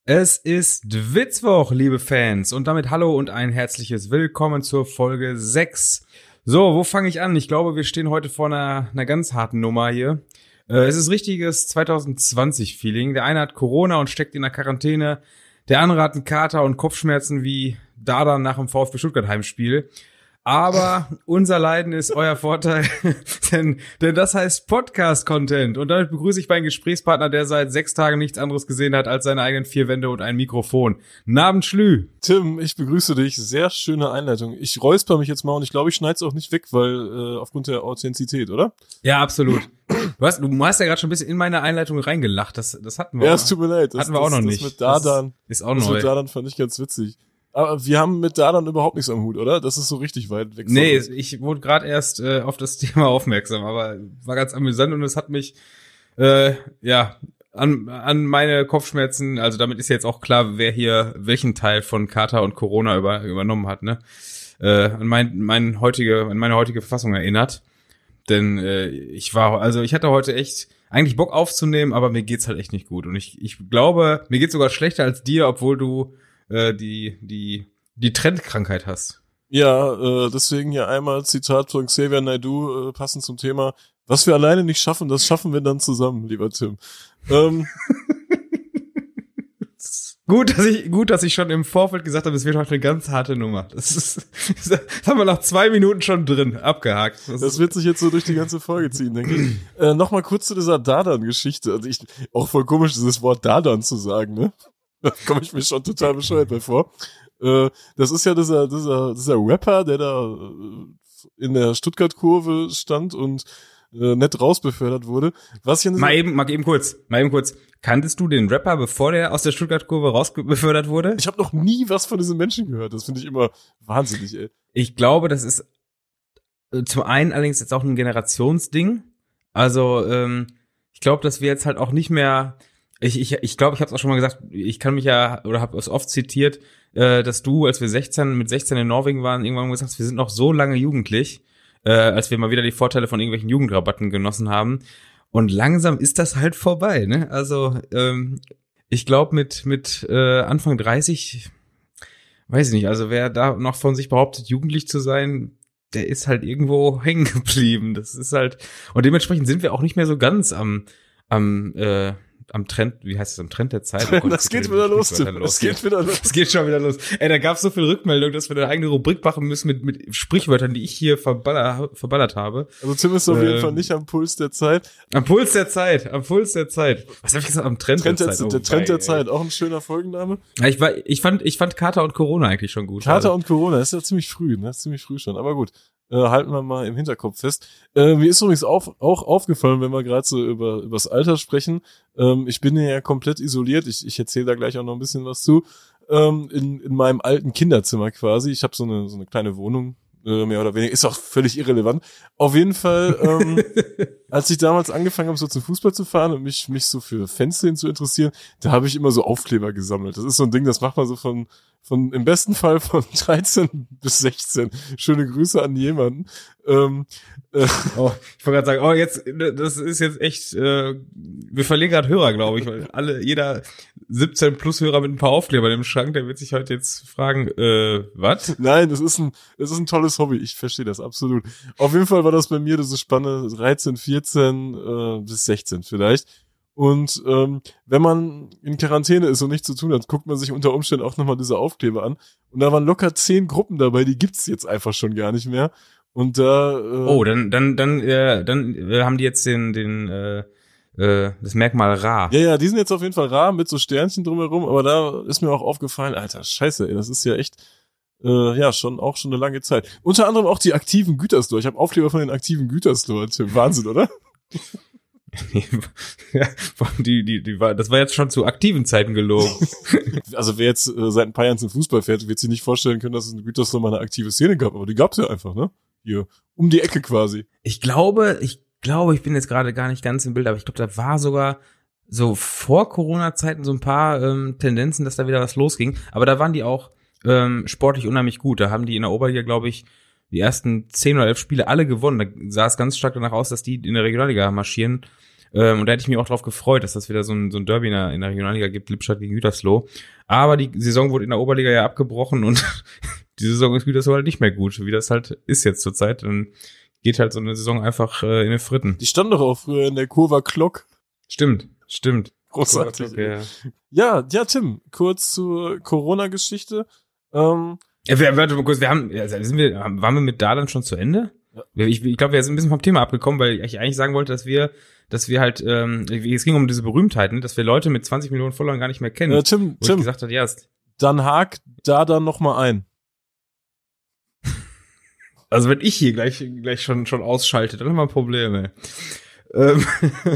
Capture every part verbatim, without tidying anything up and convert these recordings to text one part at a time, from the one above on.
Es ist Witzwoch, liebe Fans, und damit hallo und ein herzliches Willkommen zur Folge sechs. So, wo fange ich an? Ich glaube, wir stehen heute vor einer, einer ganz harten Nummer hier. Äh, es ist richtiges zwanzig zwanzig-Feeling. Der eine hat Corona und steckt in der Quarantäne. Der andere hat einen Kater und Kopfschmerzen wie Dardan nach dem VfB Stuttgart Heimspiel. Aber unser Leiden ist euer Vorteil, denn, denn das heißt Podcast-Content. Und damit begrüße ich meinen Gesprächspartner, der seit sechs Tagen nichts anderes gesehen hat als seine eigenen vier Wände und ein Mikrofon. Guten Abend, Schlü. Tim, ich begrüße dich. Sehr schöne Einleitung. Ich räusper mich jetzt mal und ich glaube, ich schneide es auch nicht weg, weil äh, aufgrund der Authentizität, oder? Ja, absolut. Du hast, du hast ja gerade schon ein bisschen in meine Einleitung reingelacht. Das, das hatten wir. Ja, es tut mir leid. Das, hatten wir das, auch noch das nicht. Mit Dardan, das ist auch das neu. mit Dardan fand ich ganz witzig. Aber wir haben mit Dardan überhaupt nichts am Hut, oder? Das ist so richtig weit weg. Nee, ich wurde gerade erst äh, auf das Thema aufmerksam, aber war ganz amüsant und es hat mich äh, ja an an meine Kopfschmerzen, also damit ist jetzt auch klar, wer hier welchen Teil von Kater und Corona über, übernommen hat, ne? Äh, an mein mein heutige an meine heutige Verfassung erinnert, denn äh, ich war also ich hatte heute echt eigentlich Bock aufzunehmen, aber mir geht's halt echt nicht gut und ich ich glaube, mir geht's sogar schlechter als dir, obwohl du die die die Trendkrankheit hast. Ja, äh, deswegen hier einmal Zitat von Xavier Naidoo, äh, passend zum Thema: Was wir alleine nicht schaffen, das schaffen wir dann zusammen, lieber Tim. Ähm, gut, dass ich gut, dass ich schon im Vorfeld gesagt habe, es wird heute eine ganz harte Nummer. Das ist, das haben wir nach zwei Minuten schon drin, abgehakt. Das, das wird sich jetzt so durch die ganze Folge ziehen, denke ich. Äh, Nochmal kurz zu dieser Dardan-Geschichte. Also ich, auch voll komisch, dieses Wort Dardan zu sagen, ne? Da komme ich mir schon total bescheuert bei vor. Äh, das ist ja dieser, dieser, dieser Rapper, der da äh, in der Stuttgart-Kurve stand und äh, nett rausbefördert wurde. Was hier mal eben, mal eben kurz, mal eben kurz. Kanntest du den Rapper, bevor der aus der Stuttgart-Kurve rausbefördert wurde? Ich habe noch nie was von diesem Menschen gehört. Das finde ich immer wahnsinnig, ey. Ich glaube, das ist äh, zum einen allerdings jetzt auch ein Generationsding. Also, ähm, ich glaube, dass wir jetzt halt auch nicht mehr Ich ich ich glaube, ich habe es auch schon mal gesagt, ich kann mich ja, oder habe es oft zitiert, äh, dass du, als wir sechzehn mit sechzehn in Norwegen waren, irgendwann gesagt hast, wir sind noch so lange jugendlich, äh, als wir mal wieder die Vorteile von irgendwelchen Jugendrabatten genossen haben. Und langsam ist das halt vorbei, ne? Also ähm, ich glaube, mit mit äh, Anfang dreißig, weiß ich nicht, also wer da noch von sich behauptet, jugendlich zu sein, der ist halt irgendwo hängen geblieben. Das ist halt, und dementsprechend sind wir auch nicht mehr so ganz am am äh, am Trend, wie heißt es, am Trend der Zeit? Oh Gott, das geht wieder los, Tim. Das geht wieder los. Das geht schon wieder los. Ey, da gab's so viel Rückmeldung, dass wir eine eigene Rubrik machen müssen mit mit Sprichwörtern, die ich hier verballer, verballert habe. Also Tim ist auf jeden ähm, Fall nicht am Puls der Zeit. Am Puls der Zeit, am Puls der Zeit. Was habe ich gesagt? Am Trend, Trend der, der Zeit. Oh, der Trend der ey, Zeit, auch ein schöner Folgenname. Ja, ich war, ich fand, ich fand Kater und Corona eigentlich schon gut. Kater also. und Corona, das ist ja ziemlich früh, ne? Das ist ziemlich früh schon, aber gut. Äh, halten wir mal im Hinterkopf fest. Äh, mir ist übrigens auf, auch aufgefallen, wenn wir gerade so über übers Alter sprechen, ähm, ich bin ja komplett isoliert, ich, ich erzähle da gleich auch noch ein bisschen was zu, ähm, in, in meinem alten Kinderzimmer quasi. Ich habe so eine so eine kleine Wohnung, äh, mehr oder weniger, ist auch völlig irrelevant. Auf jeden Fall, ähm, als ich damals angefangen habe, so zum Fußball zu fahren und mich mich so für Fanszenen zu interessieren, da habe ich immer so Aufkleber gesammelt. Das ist so ein Ding, das macht man so von Von, im besten Fall von dreizehn bis sechzehn. Schöne Grüße an jemanden. Ähm, äh, oh, ich wollte gerade sagen, oh, jetzt, das ist jetzt echt, äh, wir verlieren gerade Hörer, glaube ich, weil alle, jeder siebzehn plus Hörer mit ein paar Aufklebern im Schrank, der wird sich heute jetzt fragen, äh, was? Nein, das ist ein, das ist ein tolles Hobby. Ich verstehe das absolut. Auf jeden Fall war das bei mir diese Spanne dreizehn, vierzehn äh, bis sechzehn vielleicht. Und ähm, wenn man in Quarantäne ist und nichts zu tun hat, guckt man sich unter Umständen auch nochmal diese Aufkleber an. Und da waren locker zehn Gruppen dabei, die gibt's jetzt einfach schon gar nicht mehr. Und da äh, Oh, dann dann dann äh, dann äh, haben die jetzt den den äh, äh, das Merkmal rar. Ja, ja, die sind jetzt auf jeden Fall rar mit so Sternchen drumherum, aber da ist mir auch aufgefallen, Alter, scheiße, ey, das ist ja echt äh, ja, schon auch schon eine lange Zeit. Unter anderem auch die aktiven Güterstore. Ich habe Aufkleber von den aktiven Güterstore. Wahnsinn, oder? Ja, die, die, die war, das war jetzt schon zu aktiven Zeiten gelogen. Also wer jetzt äh, seit ein paar Jahren zum Fußball fährt, wird sich nicht vorstellen können, dass es in Gütersloh mal eine aktive Szene gab, aber die gab's ja einfach, ne? Hier, um die Ecke quasi. Ich glaube, ich glaube, ich bin jetzt gerade gar nicht ganz im Bild, aber ich glaube, da war sogar so vor Corona-Zeiten so ein paar ähm, Tendenzen, dass da wieder was losging. Aber da waren die auch ähm, sportlich unheimlich gut. Da haben die in der Oberliga, glaube ich, die ersten zehn oder elf Spiele alle gewonnen. Da sah es ganz stark danach aus, dass die in der Regionalliga marschieren. Ähm, und da hätte ich mich auch drauf gefreut, dass das wieder so ein, so ein Derby in der, in der Regionalliga gibt, Lippstadt gegen Gütersloh. Aber die Saison wurde in der Oberliga ja abgebrochen und die Saison ist Gütersloh halt nicht mehr gut, wie das halt ist jetzt zurzeit. Dann geht halt so eine Saison einfach äh, in den Fritten. Die stand doch auch früher in der Kurva Klock. Stimmt, stimmt. Großartig. Okay, ja. ja, ja, Tim, kurz zur Corona-Geschichte. Ähm, ja, wir, warte mal kurz, wir haben, ja, sind wir, waren wir mit da dann schon zu Ende? Ja. Ich, ich glaube, wir sind ein bisschen vom Thema abgekommen, weil ich eigentlich sagen wollte, dass wir, dass wir halt, ähm, es ging um diese Berühmtheiten, dass wir Leute mit zwanzig Millionen Followern gar nicht mehr kennen. Ja, Tim, wo Tim. Ich gesagt hat, ja, ist, dann hak da dann noch mal ein. Also wenn ich hier gleich gleich schon schon ausschalte, dann haben wir Probleme. Ähm,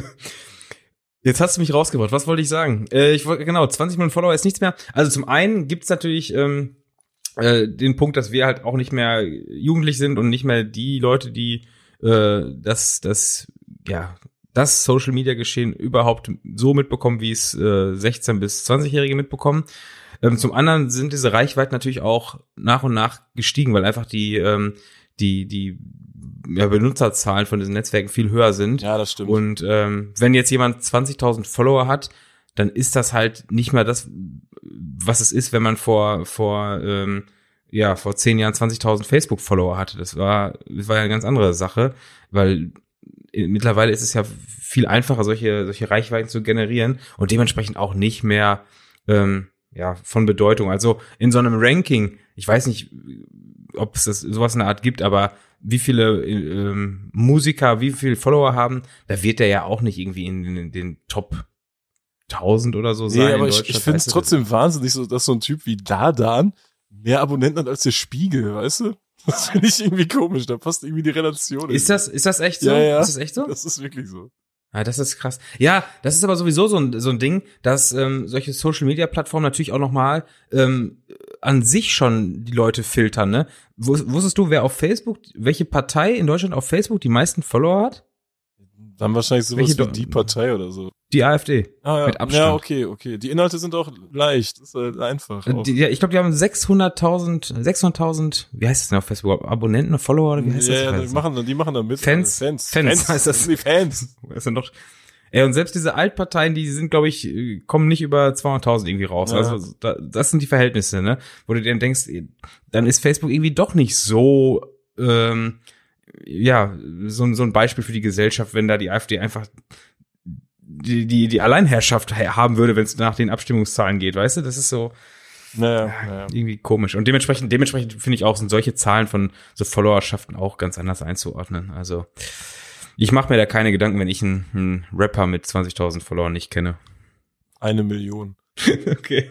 jetzt hast du mich rausgebracht. Was wollte ich sagen? Äh, ich wollte genau zwanzig Millionen Follower ist nichts mehr. Also zum einen gibt's natürlich ähm, äh, den Punkt, dass wir halt auch nicht mehr jugendlich sind und nicht mehr die Leute, die äh, das das ja das Social Media Geschehen überhaupt so mitbekommen, wie es äh, sechzehn bis zwanzig-Jährige mitbekommen. Ähm, zum anderen sind diese Reichweiten natürlich auch nach und nach gestiegen, weil einfach die ähm, die die ja, Benutzerzahlen von diesen Netzwerken viel höher sind. Ja, das stimmt. Und ähm, wenn jetzt jemand zwanzigtausend Follower hat, dann ist das halt nicht mehr das, was es ist, wenn man vor vor ähm, ja vor zehn Jahren zwanzigtausend Facebook-Follower hatte. Das war das war ja eine ganz andere Sache, weil mittlerweile ist es ja viel einfacher, solche solche Reichweiten zu generieren und dementsprechend auch nicht mehr ähm, ja von Bedeutung. Also in so einem Ranking, ich weiß nicht, ob es das sowas in der Art gibt, aber wie viele ähm, Musiker, wie viele Follower haben, da wird der ja auch nicht irgendwie in, in, in den Top tausend oder so sein. Nee, aber ich, ich finde es trotzdem wahnsinnig, so, dass so ein Typ wie Dardan mehr Abonnenten hat als der Spiegel, weißt du? Das finde ich irgendwie komisch, da passt irgendwie die Relation. Ist das, ist das echt so? Ja, ja. Ist das echt so? Das ist wirklich so. Ja, das ist krass. Ja, das ist aber sowieso so ein, so ein Ding, dass ähm, solche Social-Media-Plattformen natürlich auch nochmal ähm, an sich schon die Leute filtern, ne? Wusstest du, wer auf Facebook, welche Partei in Deutschland auf Facebook die meisten Follower hat? Dann wahrscheinlich sowas Welche wie Do- die Partei oder so. Die AfD. Ah, ja. Mit Abstand. Ja, okay, okay. Die Inhalte sind auch leicht. Das ist halt einfach. Auch. Die, ja, ich glaube, die haben sechshunderttausend, sechshunderttausend, wie heißt das denn auf Facebook? Abonnenten, Follower oder wie heißt ja, das? Ja, die machen, die machen da mit. Fans? Fans. Fans, Fans. heißt das. Die Fans. Das sind doch, ey, und selbst diese Altparteien, die sind, glaube ich, kommen nicht über zweihunderttausend irgendwie raus. Ja. Also da, das sind die Verhältnisse, ne? Wo du dir dann denkst, dann ist Facebook irgendwie doch nicht so, ähm, ja, so, so ein Beispiel für die Gesellschaft, wenn da die AfD einfach die die die Alleinherrschaft haben würde, wenn es nach den Abstimmungszahlen geht, weißt du? Das ist so naja, äh, naja. irgendwie komisch. Und dementsprechend dementsprechend finde ich auch, sind solche Zahlen von so Followerschaften auch ganz anders einzuordnen. Also ich mache mir da keine Gedanken, wenn ich einen, einen Rapper mit zwanzigtausend Followern nicht kenne. Eine Million. Okay.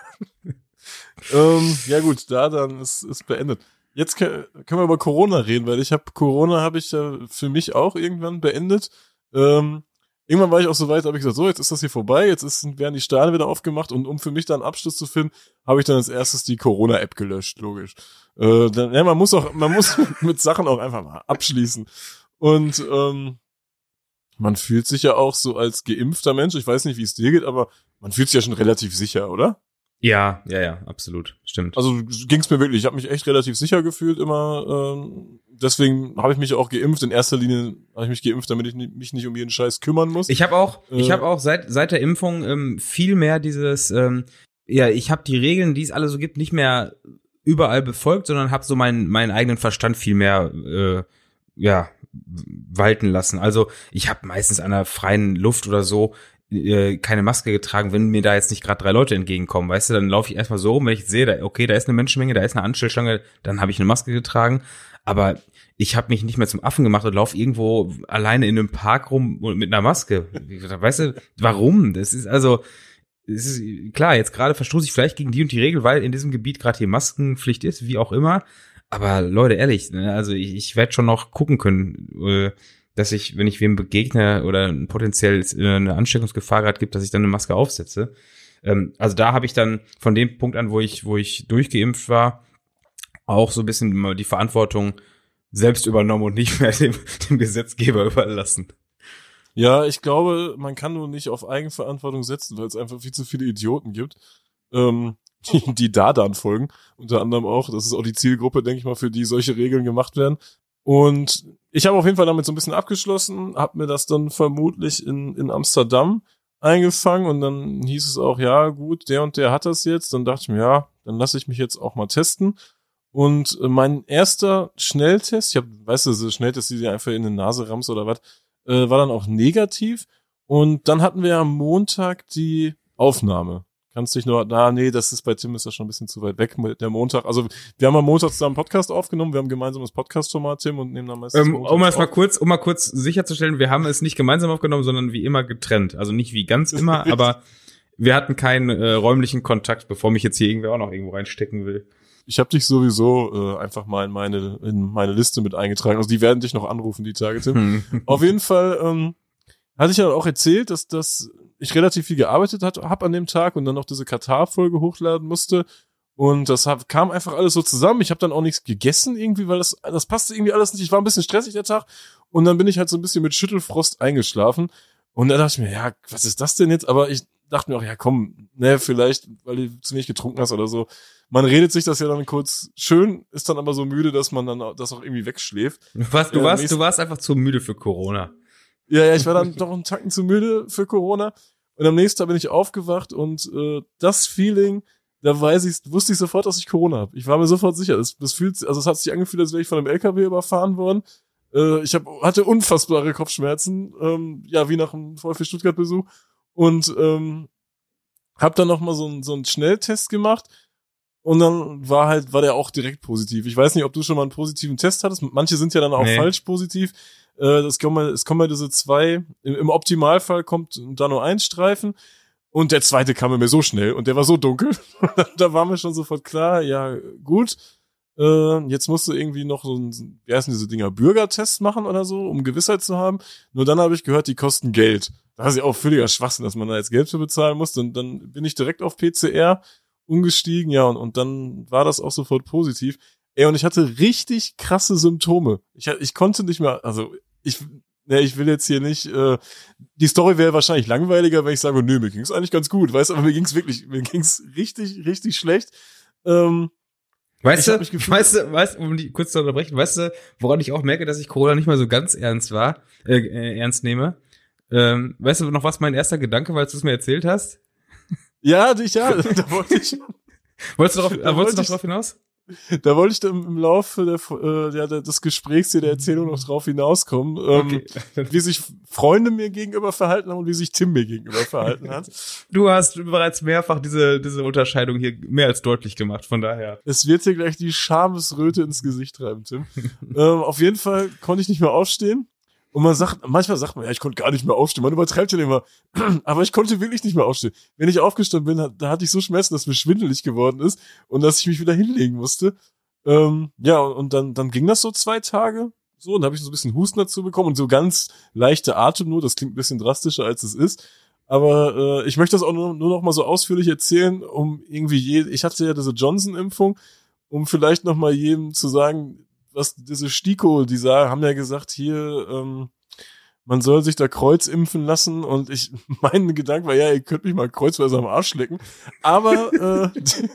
ähm, ja gut, da dann ist ist beendet. Jetzt können wir über Corona reden, weil ich habe Corona habe ich ja für mich auch irgendwann beendet. Ähm, irgendwann war ich auch so weit, habe ich gesagt, so, jetzt ist das hier vorbei, jetzt ist, werden die Sterne wieder aufgemacht und um für mich dann einen Abschluss zu finden, habe ich dann als erstes die Corona-App gelöscht, logisch. Äh, dann, ja, man muss auch, man muss mit Sachen auch einfach mal abschließen. Und ähm, man fühlt sich ja auch so als geimpfter Mensch, ich weiß nicht, wie es dir geht, aber man fühlt sich ja schon relativ sicher, oder? Ja, ja, ja, absolut, stimmt. Also ging's mir wirklich, ich habe mich echt relativ sicher gefühlt immer, ähm, deswegen habe ich mich auch geimpft, in erster Linie habe ich mich geimpft, damit ich nicht, mich nicht um jeden Scheiß kümmern muss. Ich habe auch, äh, ich habe auch seit seit der Impfung ähm, viel mehr dieses, ähm, ja, ich habe die Regeln, die es alle so gibt, nicht mehr überall befolgt, sondern habe so meinen meinen eigenen Verstand viel mehr, äh, ja, walten lassen. Also ich habe meistens an der freien Luft oder so keine Maske getragen, wenn mir da jetzt nicht gerade drei Leute entgegenkommen, weißt du, dann laufe ich erstmal so rum, wenn ich sehe, da, okay, da ist eine Menschenmenge, da ist eine Anstellschlange, dann habe ich eine Maske getragen, aber ich habe mich nicht mehr zum Affen gemacht und laufe irgendwo alleine in einem Park rum mit einer Maske. Weißt du, warum? Das ist also, es ist klar, jetzt gerade verstoße ich vielleicht gegen die und die Regel, weil in diesem Gebiet gerade hier Maskenpflicht ist, wie auch immer, aber Leute, ehrlich, ne, also ich, ich werde schon noch gucken können, äh, dass ich, wenn ich wem begegne oder potenziell eine Ansteckungsgefahr gerade gibt, dass ich dann eine Maske aufsetze. Ähm, also da habe ich dann von dem Punkt an, wo ich, wo ich durchgeimpft war, auch so ein bisschen die Verantwortung selbst übernommen und nicht mehr dem, dem Gesetzgeber überlassen. Ja, ich glaube, man kann nur nicht auf Eigenverantwortung setzen, weil es einfach viel zu viele Idioten gibt, ähm, die, die da dann folgen. Unter anderem auch, das ist auch die Zielgruppe, denke ich mal, für die solche Regeln gemacht werden. Und ich habe auf jeden Fall damit so ein bisschen abgeschlossen, habe mir das dann vermutlich in, in Amsterdam eingefangen und dann hieß es auch, ja gut, der und der hat das jetzt. Dann dachte ich mir, ja, dann lasse ich mich jetzt auch mal testen. Und äh, mein erster Schnelltest, ich hab, weißt du, so Schnelltest, die dir einfach in die Nase rammst oder was, äh, war dann auch negativ. Und dann hatten wir am Montag die Aufnahme. Kannst dich nur, na, nee, das ist bei Tim ist das schon ein bisschen zu weit weg mit der Montag. Also, wir haben am Montag zusammen einen Podcast aufgenommen. Wir haben gemeinsam das Podcast-Format, Tim, und nehmen dann meistens ähm, Um es mal kurz, um mal kurz sicherzustellen, wir haben es nicht gemeinsam aufgenommen, sondern wie immer getrennt. Also nicht wie ganz immer, aber wir hatten keinen äh, räumlichen Kontakt, bevor mich jetzt hier irgendwer auch noch irgendwo reinstecken will. Ich habe dich sowieso äh, einfach mal in meine in meine Liste mit eingetragen. Also, die werden dich noch anrufen, die Tage, Tim. Auf jeden Fall, ähm, hatte ich ja auch erzählt, dass das ich relativ viel gearbeitet habe an dem Tag und dann noch diese Katar-Folge hochladen musste. Und das hab, kam einfach alles so zusammen. Ich habe dann auch nichts gegessen irgendwie, weil das das passte irgendwie alles nicht. Ich war ein bisschen stressig der Tag. Und dann bin ich halt so ein bisschen mit Schüttelfrost eingeschlafen. Und dann dachte ich mir, ja, was ist das denn jetzt? Aber ich dachte mir auch, ja komm, ne, vielleicht, weil du zu wenig getrunken hast oder so. Man redet sich das ja dann kurz schön, ist dann aber so müde, dass man dann das auch irgendwie wegschläft. Du warst, du äh, warst, du warst einfach zu müde für Corona. Ja, ja, ich war dann doch einen Tacken zu müde für Corona. Und am nächsten Tag bin ich aufgewacht und äh, das Feeling, da weiß ich, wusste ich sofort, dass ich Corona habe. Ich war mir sofort sicher. Das, das fühlt, also es hat sich angefühlt, als wäre ich von einem L K W überfahren worden. Äh, ich hab, hatte unfassbare Kopfschmerzen, ähm, ja, wie nach einem VfB Stuttgart-Besuch. Und ähm, hab dann noch mal so einen so einen Schnelltest gemacht. Und dann war halt, war der auch direkt positiv. Ich weiß nicht, ob du schon mal einen positiven Test hattest. Manche sind ja dann auch nee. falsch positiv. Äh, das kommen, es kommen ja diese zwei, im, im Optimalfall kommt da nur ein Streifen. Und der zweite kam mir so schnell und der war so dunkel. Da war mir schon sofort klar, ja, gut. Äh, jetzt musst du irgendwie noch so ein, wie heißen diese Dinger, Bürgertest machen oder so, um Gewissheit zu haben. Nur dann habe ich gehört, die kosten Geld. Das ist ja auch völliger Schwachsinn, dass man da jetzt Geld für bezahlen muss. Und dann bin ich direkt auf P C R umgestiegen, ja, und, und dann war das auch sofort positiv. Ey, und ich hatte richtig krasse Symptome. Ich, ich konnte nicht mehr, also ich, ne, ich will jetzt hier nicht, äh, die Story wäre wahrscheinlich langweiliger, wenn ich sage, nö, mir ging's eigentlich ganz gut, weißt du, aber mir ging's wirklich, mir ging's richtig, richtig schlecht. Ähm, Weißt du, weißt du, weißt du, um die kurz zu unterbrechen, weißt du, woran ich auch merke, dass ich Corona nicht mal so ganz ernst war, äh, äh ernst nehme? Ähm, weißt du noch, was mein erster Gedanke war, als du es mir erzählt hast? Ja, dich, ja, da wollte ich. Wolltest du darauf, äh, wolltest du noch drauf hinaus? Da wollte ich dann im Laufe der, äh, ja, des Gesprächs hier der Erzählung noch drauf hinauskommen, ähm, okay. Wie sich Freunde mir gegenüber verhalten haben und wie sich Tim mir gegenüber verhalten hat. Du hast bereits mehrfach diese diese Unterscheidung hier mehr als deutlich gemacht, von daher. Es wird dir gleich die Schamesröte ins Gesicht treiben, Tim. ähm, auf jeden Fall konnte ich nicht mehr aufstehen. Und man sagt, manchmal sagt man, ja, ich konnte gar nicht mehr aufstehen. Man übertreibt ja immer. Aber ich konnte wirklich nicht mehr aufstehen. Wenn ich aufgestanden bin, da hatte ich so Schmerzen, dass mir schwindelig geworden ist und dass ich mich wieder hinlegen musste. Ähm, ja, und dann, dann ging das so zwei Tage. So, und da habe ich so ein bisschen Husten dazu bekommen und so ganz leichte Atemnot. Das klingt ein bisschen drastischer, als es ist. Aber äh, ich möchte das auch nur, nur noch mal so ausführlich erzählen, um irgendwie je, ich hatte ja diese Johnson-Impfung, um vielleicht noch mal jedem zu sagen, was diese STIKO, die sagen, haben ja gesagt, hier, ähm, man soll sich da Kreuz impfen lassen und ich, mein Gedanke war, ja, ihr könnt mich mal kreuzweise am Arsch lecken, aber äh, die,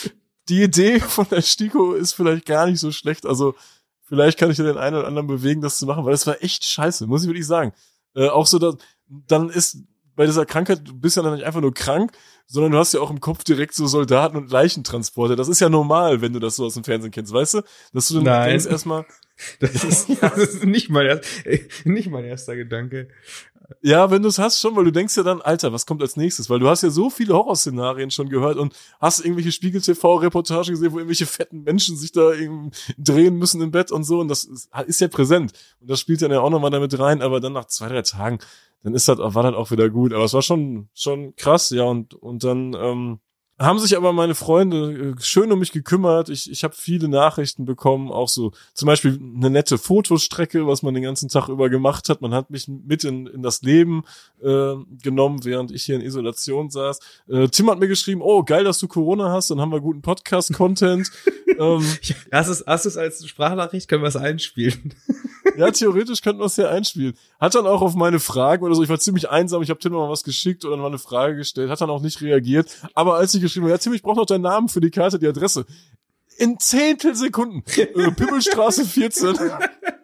die Idee von der STIKO ist vielleicht gar nicht so schlecht, also vielleicht kann ich ja den einen oder anderen bewegen, das zu machen, weil das war echt scheiße, muss ich wirklich sagen. Äh, auch so, dass, dann ist bei dieser Krankheit, du bist ja dann nicht einfach nur krank, sondern du hast ja auch im Kopf direkt so Soldaten und Leichentransporte. Das ist ja normal, wenn du das so aus dem Fernsehen kennst, weißt du? Dass du dann Nein. denkst erstmal. Das ist, das ist nicht mein erster, nicht mein erster Gedanke. Ja, wenn du es hast schon, weil du denkst ja dann, Alter, was kommt als nächstes? Weil du hast ja so viele Horrorszenarien schon gehört und hast irgendwelche Spiegel-T V-Reportagen gesehen, wo irgendwelche fetten Menschen sich da irgendwie drehen müssen im Bett und so. Und das ist, ist ja präsent. Und das spielt dann ja auch nochmal damit rein. Aber dann nach zwei, drei Tagen, dann ist das, war das auch wieder gut. Aber es war schon, schon krass, ja. Und, und dann, ähm, haben sich aber meine Freunde schön um mich gekümmert. Ich, ich habe viele Nachrichten bekommen, auch so zum Beispiel eine nette Fotostrecke, was man den ganzen Tag über gemacht hat. Man hat mich mit in, in das Leben äh, genommen, während ich hier in Isolation saß. Äh, Tim hat mir geschrieben, oh, geil, dass du Corona hast, dann haben wir guten Podcast-Content. ähm, hast du es hast du es als Sprachnachricht, können wir es einspielen? Ja, theoretisch könnten wir es ja einspielen. Hat dann auch auf meine Fragen oder so, ich war ziemlich einsam, ich habe Tim mal was geschickt oder mal eine Frage gestellt, hat dann auch nicht reagiert. Aber als ich geschrieben habe, ja Tim, ich brauche noch deinen Namen für die Karte, die Adresse. In Zehntelsekunden. äh, Pimmelstraße vierzehn.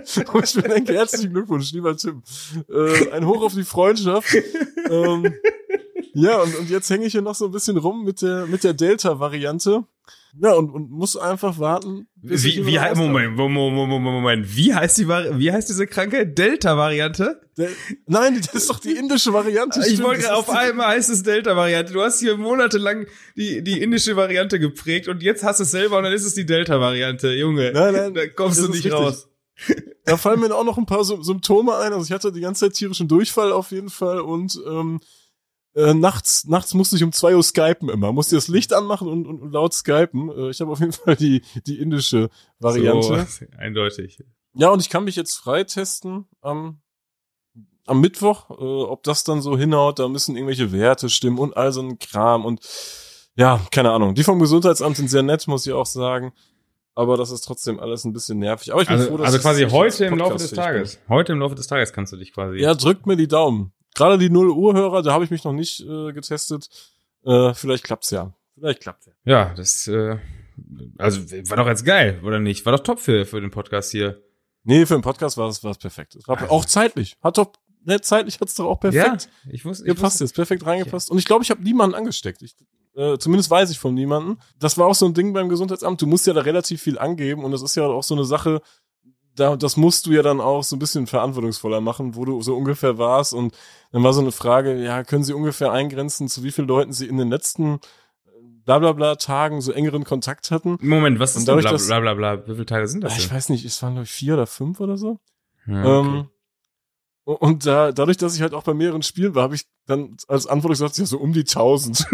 Und ich bedenke, herzlichen Glückwunsch, lieber Tim. Äh, ein Hoch auf die Freundschaft. ähm, ja, und, und jetzt hänge ich hier noch so ein bisschen rum mit der, mit der Delta-Variante. Ja, und, und muss einfach warten. Bis Wie, wie, he- Moment, Moment, Moment, Moment, wie heißt die, Vari- wie heißt diese Krankheit? Delta-Variante? Del- Nein, das ist doch die indische Variante. Ich stimmt. wollte Das gerade, ist auf die- einmal heißt es Delta-Variante. Du hast hier monatelang die, die indische Variante geprägt und jetzt hast du es selber und dann ist es die Delta-Variante. Junge, Nein, nein, da kommst das du ist nicht richtig. raus. Da fallen mir auch noch ein paar Sy- Symptome ein. Also ich hatte die ganze Zeit tierischen Durchfall auf jeden Fall und ähm, äh, nachts nachts musste ich um zwei Uhr skypen immer. Musste das Licht anmachen und, und, und laut skypen. Äh, ich habe auf jeden Fall die die indische Variante. So, eindeutig. Ja, und ich kann mich jetzt freitesten am am Mittwoch, äh, ob das dann so hinhaut. Da müssen irgendwelche Werte stimmen und all so ein Kram und ja, keine Ahnung. Die vom Gesundheitsamt sind sehr nett, muss ich auch sagen. Aber das ist trotzdem alles ein bisschen nervig. Aber ich bin Also, froh, dass also ich- quasi ich heute jetzt im Laufe des podcastfähig bin. Tages. Heute im Laufe des Tages kannst du dich quasi. Ja, drückt mir die Daumen. Gerade die null Uhr Hörer, da habe ich mich noch nicht äh, getestet. Äh, vielleicht klappt's ja. Vielleicht klappt's ja. Ja, das, äh, also war doch jetzt geil, oder nicht? War doch top für, für den Podcast hier. Nee, für den Podcast war es war es perfekt. Es war Also. auch zeitlich. Hat doch, ne, zeitlich hat's doch auch perfekt Ja, ich wusste, ich gepasst wusste. jetzt, perfekt reingepasst. Und ich glaube, ich habe niemanden angesteckt. Ich, äh, zumindest weiß ich von niemanden. Das war auch so ein Ding beim Gesundheitsamt. Du musst ja da relativ viel angeben und das ist ja auch so eine Sache, da, das musst du ja dann auch so ein bisschen verantwortungsvoller machen, wo du so ungefähr warst. Und dann war so eine Frage, ja, können Sie ungefähr eingrenzen, zu wie vielen Leuten Sie in den letzten blablabla Tagen so engeren Kontakt hatten? Moment, was Und ist denn dadurch, bla, dass- bla, bla, bla, wie viele Tage sind das Ich denn? weiß nicht, es waren glaube ich vier oder fünf oder so. Ja, okay. Ähm, und da, dadurch, dass ich halt auch bei mehreren Spielen war, habe ich dann als Antwort gesagt, ja, so um die tausend.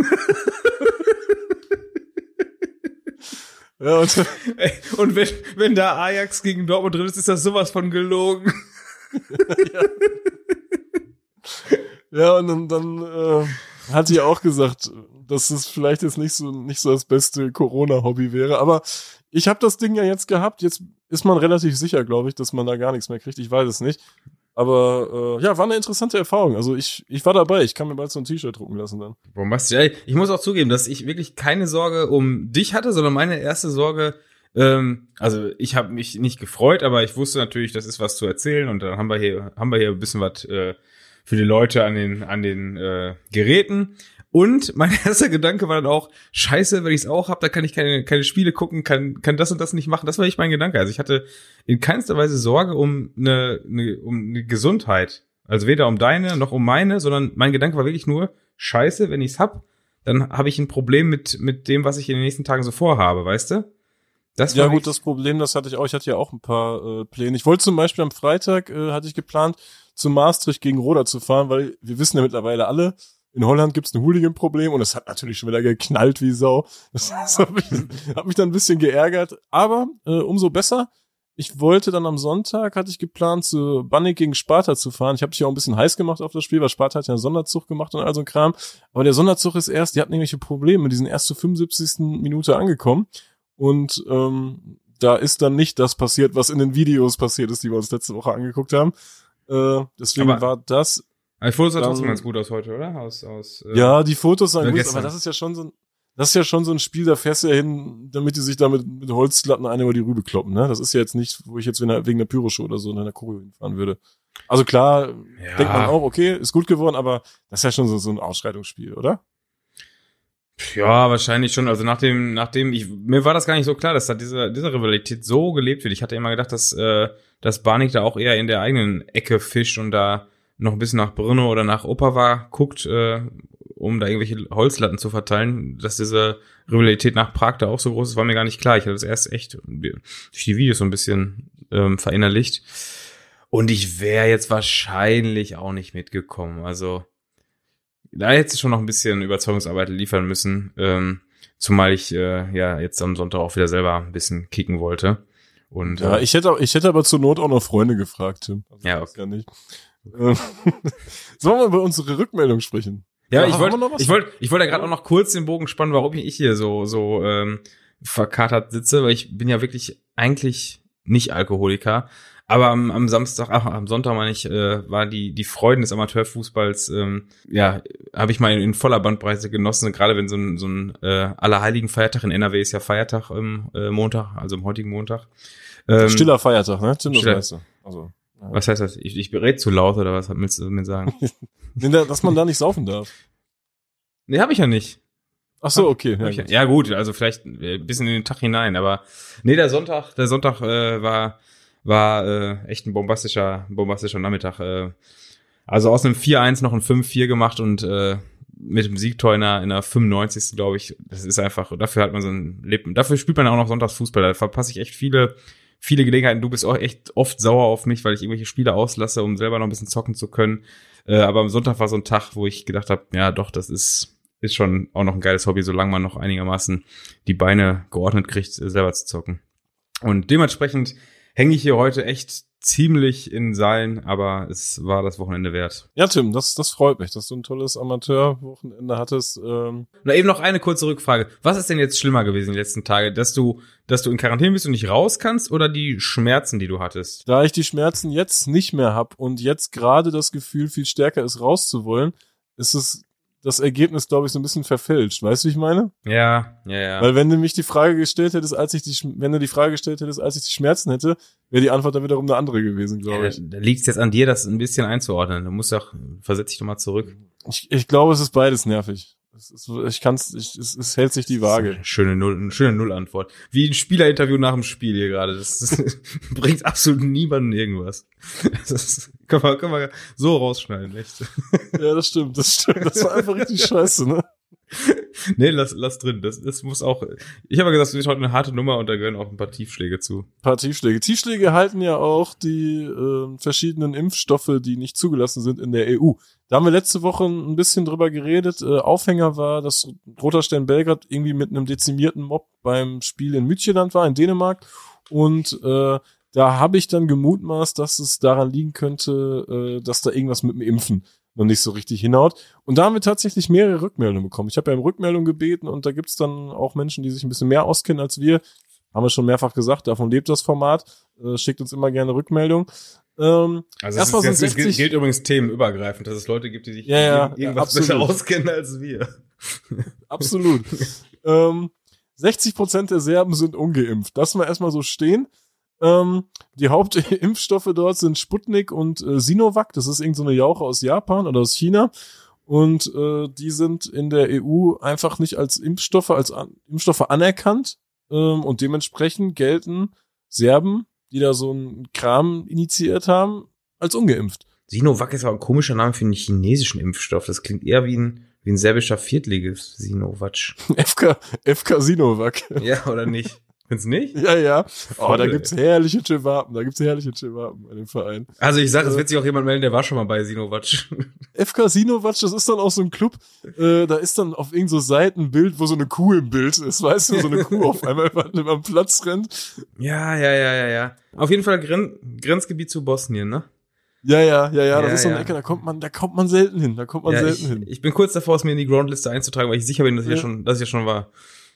Ja, und, Ey, und wenn, wenn da Ajax gegen Dortmund drin ist, ist das sowas von gelogen. ja, und dann, dann äh, hat sie auch gesagt, dass es vielleicht jetzt nicht so nicht so das beste Corona-Hobby wäre. Aber ich habe das Ding ja jetzt gehabt. Jetzt ist man relativ sicher, glaube ich, dass man da gar nichts mehr kriegt. Ich weiß es nicht. Aber äh, ja, war eine interessante Erfahrung. Also ich ich war dabei. Ich kann mir bald so ein T-Shirt drucken lassen dann. Bombastic. Ey, ich muss auch zugeben, dass ich wirklich keine Sorge um dich hatte, sondern meine erste Sorge, ähm, also ich habe mich nicht gefreut, aber ich wusste natürlich, das ist was zu erzählen und dann haben wir hier haben wir hier ein bisschen was äh, für die Leute an den an den äh, Geräten. Und mein erster Gedanke war dann auch, scheiße, wenn ich es auch habe, da kann ich keine keine Spiele gucken, kann kann das und das nicht machen. Das war nicht mein Gedanke. Also ich hatte in keinster Weise Sorge um eine, eine um eine Gesundheit. Also weder um deine noch um meine, sondern mein Gedanke war wirklich nur, scheiße, wenn ich's hab, dann habe ich ein Problem mit mit dem, was ich in den nächsten Tagen so vorhabe, weißt du? Das Ja war gut, wirklich- das Problem, das hatte ich auch. Ich hatte ja auch ein paar äh, Pläne. Ich wollte zum Beispiel am Freitag, äh, hatte ich geplant, zu Maastricht gegen Roda zu fahren, weil wir wissen ja mittlerweile alle, in Holland gibt's ein Hooligan-Problem und es hat natürlich schon wieder geknallt wie Sau. Das, das hat, mich, hat mich dann ein bisschen geärgert. Aber äh, umso besser. Ich wollte dann am Sonntag, hatte ich geplant, zu Banik gegen Sparta zu fahren. Ich habe mich auch ein bisschen heiß gemacht auf das Spiel, weil Sparta hat ja einen Sonderzug gemacht und all so ein Kram. Aber der Sonderzug ist erst, die hatten irgendwelche Probleme, die sind erst zur fünfundsiebzigsten Minute angekommen. Und ähm, da ist dann nicht das passiert, was in den Videos passiert ist, die wir uns letzte Woche angeguckt haben. Äh, deswegen Aber- war das... Aber die Fotos sah Dann- trotzdem ganz gut aus heute, oder? Aus, aus, äh, Ja, die Fotos sahen oder gut, gestern. aber das ist ja schon so ein, das ist ja schon so ein Spiel, da fährst du ja hin, damit die sich da mit, mit Holzlatten eine über die Rübe kloppen, ne? Das ist ja jetzt nicht, wo ich jetzt wegen einer, wegen einer Pyroshow oder so in einer Choreo hinfahren würde. Also klar, Ja. denkt man auch, okay, ist gut geworden, aber das ist ja schon so, so ein Ausschreitungsspiel, oder? Ja, wahrscheinlich schon. Also nachdem, nachdem ich, mir war das gar nicht so klar, dass da diese, diese Rivalität so gelebt wird. Ich hatte immer gedacht, dass, äh, dass Banik da auch eher in der eigenen Ecke fischt und da noch ein bisschen nach Brno oder nach Opava guckt, äh, um da irgendwelche Holzlatten zu verteilen. Dass diese Rivalität nach Prag da auch so groß ist, war mir gar nicht klar. Ich hatte das erst echt durch die Videos so ein bisschen ähm, verinnerlicht. Und ich wäre jetzt wahrscheinlich auch nicht mitgekommen. Also da hätte ich schon noch ein bisschen Überzeugungsarbeit liefern müssen, ähm, zumal ich äh, ja jetzt am Sonntag auch wieder selber ein bisschen kicken wollte. Und Ja, äh, ich hätte, ich hätte aber zur Not auch noch Freunde gefragt, Tim. Also Ja, ich weiß okay. gar nicht. Ähm, Sollen wir über unsere Rückmeldung sprechen? ja, Ja, ich haben wollte, wir noch was? ich wollte, ich wollte ja gerade auch noch kurz den Bogen spannen, warum ich hier so so ähm, verkatert sitze, weil ich bin ja wirklich eigentlich nicht Alkoholiker. Aber am, am Samstag, ach, am Sonntag meine ich, äh, war die die Freuden des Amateurfußballs, ähm, ja, habe ich mal in, in voller Bandbreite genossen. Gerade wenn so ein so ein äh, Allerheiligen Feiertag in N R W ist ja Feiertag im äh, Montag, also am heutigen Montag. Ähm, Stiller Feiertag, ne? Tim, das Stiller- weißt du. Also, ja. Was heißt das? Ich, ich rede zu laut oder was willst du mir sagen? Dass man da nicht saufen darf. Nee, hab ich ja nicht. Ach so, okay. Ja, gut. ja gut, also vielleicht ein bisschen in den Tag hinein, aber nee, der Sonntag, der Sonntag äh, war war äh, echt ein bombastischer bombastischer Nachmittag. Äh, also aus einem vier eins noch ein fünf vier gemacht und äh, mit dem Siegtor in der, in der fünfundneunzigsten glaube ich. Das ist einfach, dafür hat man so ein Leben, dafür spielt man auch noch Sonntagsfußball. Da verpasse ich echt viele viele Gelegenheiten. Du bist auch echt oft sauer auf mich, weil ich irgendwelche Spiele auslasse, um selber noch ein bisschen zocken zu können. Äh, aber am Sonntag war so ein Tag, wo ich gedacht habe, ja doch, das ist ist schon auch noch ein geiles Hobby, solange man noch einigermaßen die Beine geordnet kriegt, selber zu zocken. Und dementsprechend hänge ich hier heute echt ziemlich in Seilen, aber es war das Wochenende wert. Ja, Tim, das, das freut mich, dass du ein tolles Amateurwochenende hattest. Ähm Na, eben noch eine kurze Rückfrage. Was ist denn jetzt schlimmer gewesen die letzten Tage? Dass du, dass du in Quarantäne bist und nicht raus kannst oder die Schmerzen, die du hattest? Da ich die Schmerzen jetzt nicht mehr habe und jetzt gerade das Gefühl viel stärker ist, rauszuwollen, ist es das Ergebnis, glaube ich, so ein bisschen verfälscht. Weißt du, wie ich meine? Ja, ja, ja. Weil wenn du mich die Frage gestellt hättest, als ich die, wenn du die Frage gestellt hättest, als ich die Schmerzen hätte, wäre die Antwort dann wiederum eine andere gewesen, glaube ja, ich. Da, da liegt es jetzt an dir, das ein bisschen einzuordnen. Du musst doch, versetz dich doch mal zurück. Ich, ich glaube, es ist beides nervig. Es ist, ich kann's, ich, es, es hält sich die Waage. Schöne Null, eine schöne Null-Antwort. Wie ein Spielerinterview nach dem Spiel hier gerade. Das, das bringt absolut niemandem irgendwas. Das können wir, können wir so rausschneiden, echt. Ja, das stimmt, das stimmt. Das war einfach richtig scheiße, ne? Nee, lass, lass drin. Das, das muss auch. Ich habe ja gesagt, es wird heute eine harte Nummer und da gehören auch ein paar Tiefschläge zu. Ein paar Tiefschläge. Tiefschläge halten ja auch die äh, verschiedenen Impfstoffe, die nicht zugelassen sind in der E U. Da haben wir letzte Woche ein bisschen drüber geredet. Äh, Aufhänger war, dass Roter Stern Belgrad irgendwie mit einem dezimierten Mob beim Spiel in Midtjylland war, in Dänemark. Und äh, da habe ich dann gemutmaßt, dass es daran liegen könnte, äh, dass da irgendwas mit dem Impfen noch nicht so richtig hinhaut. Und da haben wir tatsächlich mehrere Rückmeldungen bekommen. Ich habe ja um Rückmeldungen gebeten und da gibt's dann auch Menschen, die sich ein bisschen mehr auskennen als wir. Haben wir schon mehrfach gesagt, davon lebt das Format. Äh, schickt uns immer gerne Rückmeldung. Ähm, also es, ist, so es gilt, gilt übrigens themenübergreifend, dass es Leute gibt, die sich ja, ja, irgendwas ja, besser auskennen als wir. Absolut. ähm, sechzig Prozent der Serben sind ungeimpft. Lassen wir erstmal so stehen. Ähm, die Hauptimpfstoffe dort sind Sputnik und äh, Sinovac. Das ist irgend so eine Jauche aus Japan oder aus China. Und äh, die sind in der E U einfach nicht als Impfstoffe, als an, Impfstoffe anerkannt. Ähm, und dementsprechend gelten Serben, die da so einen Kram initiiert haben, als ungeimpft. Sinovac ist aber ein komischer Name für einen chinesischen Impfstoff. Das klingt eher wie ein, wie ein serbischer Viertliges Sinovac. F K, F K Sinovac. Ja, oder nicht? Findest du nicht? Ja, ja. Oh, da Voll. gibt's herrliche Chewapen. Da gibt's herrliche Chewapen bei dem Verein. Also ich sag, es Äh, wird sich auch jemand melden, der war schon mal bei Sinovac. F K Sinovac, das ist dann auch so ein Club, äh, da ist dann auf irgend so Seiten ein Bild, wo so eine Kuh im Bild ist, weißt du, so eine Kuh auf einmal über am Platz rennt. Ja, ja, ja, ja, ja. Auf jeden Fall Gren- Grenzgebiet zu Bosnien, ne? Ja, ja, ja, ja, das Ja, ist so eine ja. Ecke, da kommt man, da kommt man selten hin, da kommt man Ja, selten ich, hin. ich bin kurz davor, es mir in die Groundliste einzutragen, weil ich sicher bin, dass ich Ja. ja schon, dass ich ja schon war.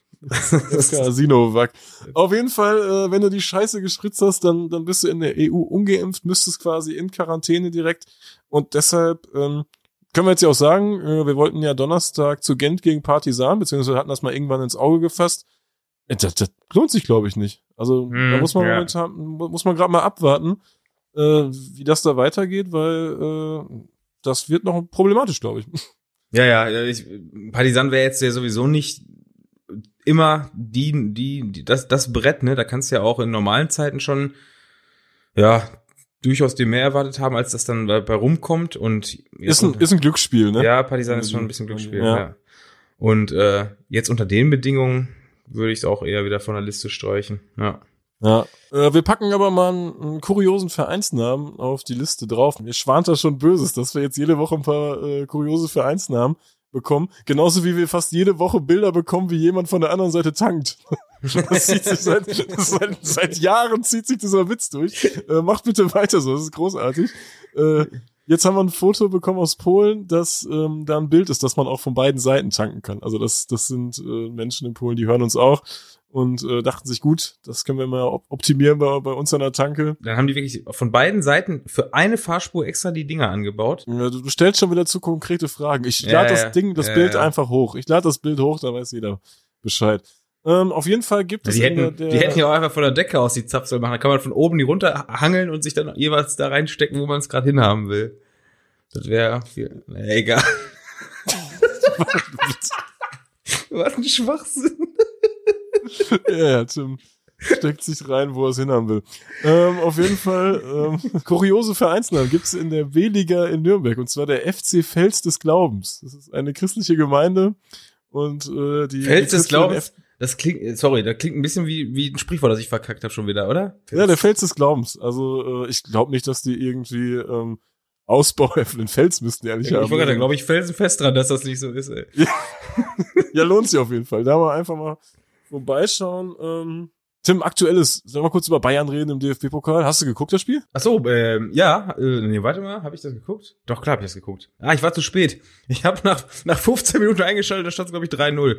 F K Sinovac. Auf jeden Fall, äh, wenn du die Scheiße gespritzt hast, dann, dann bist du in der E U ungeimpft, müsstest quasi in Quarantäne direkt. Und deshalb ähm, können wir jetzt ja auch sagen, äh, wir wollten ja Donnerstag zu Gent gegen Partizan, beziehungsweise hatten das mal irgendwann ins Auge gefasst. Äh, Das, das lohnt sich, glaube ich, nicht. Also Hm, da muss man ja. momentan, muss man gerade mal abwarten, äh, wie das da weitergeht, weil äh, das wird noch problematisch, glaube ich. Ja, ja, ich, Partisan wäre jetzt ja sowieso nicht immer die, die, die, das, das Brett, ne, da kannst du ja auch in normalen Zeiten schon, ja, durchaus dir mehr erwartet haben, als das dann bei, bei rumkommt und Ist ein, ist ein Glücksspiel, ne? ja, Partisan ist schon ein bisschen Glücksspiel, Ja. ja. Und äh, jetzt unter den Bedingungen würde ich es auch eher wieder von der Liste streichen, ja. Ja, äh, wir packen aber mal einen, einen kuriosen Vereinsnamen auf die Liste drauf. Mir schwant da schon Böses, dass wir jetzt jede Woche ein paar äh, kuriose Vereinsnamen bekommen. Genauso wie wir fast jede Woche Bilder bekommen, wie jemand von der anderen Seite tankt. Das zieht sich seit, das seit, seit Jahren zieht sich dieser Witz durch. Äh, macht bitte weiter so, das ist großartig. Äh, jetzt haben wir ein Foto bekommen aus Polen, dass ähm, da ein Bild ist, dass man auch von beiden Seiten tanken kann. Also das, das sind äh, Menschen in Polen, die hören uns auch. Und äh, dachten sich, gut, das können wir mal op- optimieren bei, bei uns an der Tanke. Dann haben die wirklich von beiden Seiten für eine Fahrspur extra die Dinger angebaut. Ja, du, du stellst schon wieder zu konkrete Fragen. Ich Ja, lade ja, das Ding, das ja, Bild ja. einfach hoch. Ich lade das Bild hoch, da weiß jeder Bescheid. Ähm, auf jeden Fall gibt Ja, es die, in der, hätten, der die hätten ja auch einfach von der Decke aus die Zapfsäule machen. Da kann man von oben die runter hangeln und sich dann jeweils da reinstecken, wo man es gerade hinhaben will. Das wäre viel. Na, egal. Was ein Schwachsinn. Ja, ja, Tim steckt sich rein, wo er es hinhaben will. Ähm, auf jeden Fall, ähm, kuriose Vereinsnamen gibt's in der W-Liga in Nürnberg, und zwar der F C Fels des Glaubens. Das ist eine christliche Gemeinde, und äh, die Fels die des Glaubens, F- das klingt, sorry, das klingt ein bisschen wie wie ein Sprichwort, das ich verkackt habe schon wieder, oder? Ja, der Fels des Glaubens. Also äh, ich glaube nicht, dass die irgendwie ähm, Ausbau in Fels müssten, ehrlich Ja, haben. ich war gerade, glaube ich, felsenfest dran, dass das nicht so ist, ey. Ja, ja, lohnt sich auf jeden Fall. Da mal einfach mal vorbeischauen. Ähm, Tim, aktuelles, sollen wir mal kurz über Bayern reden im D F B-Pokal? Hast du geguckt, das Spiel? Ach so, ähm, ja, äh, nee, warte mal, habe ich das geguckt? Doch, klar habe ich das geguckt. Ah, ich war zu spät. Ich habe nach nach fünfzehn Minuten eingeschaltet, da stand es, glaube ich, drei null.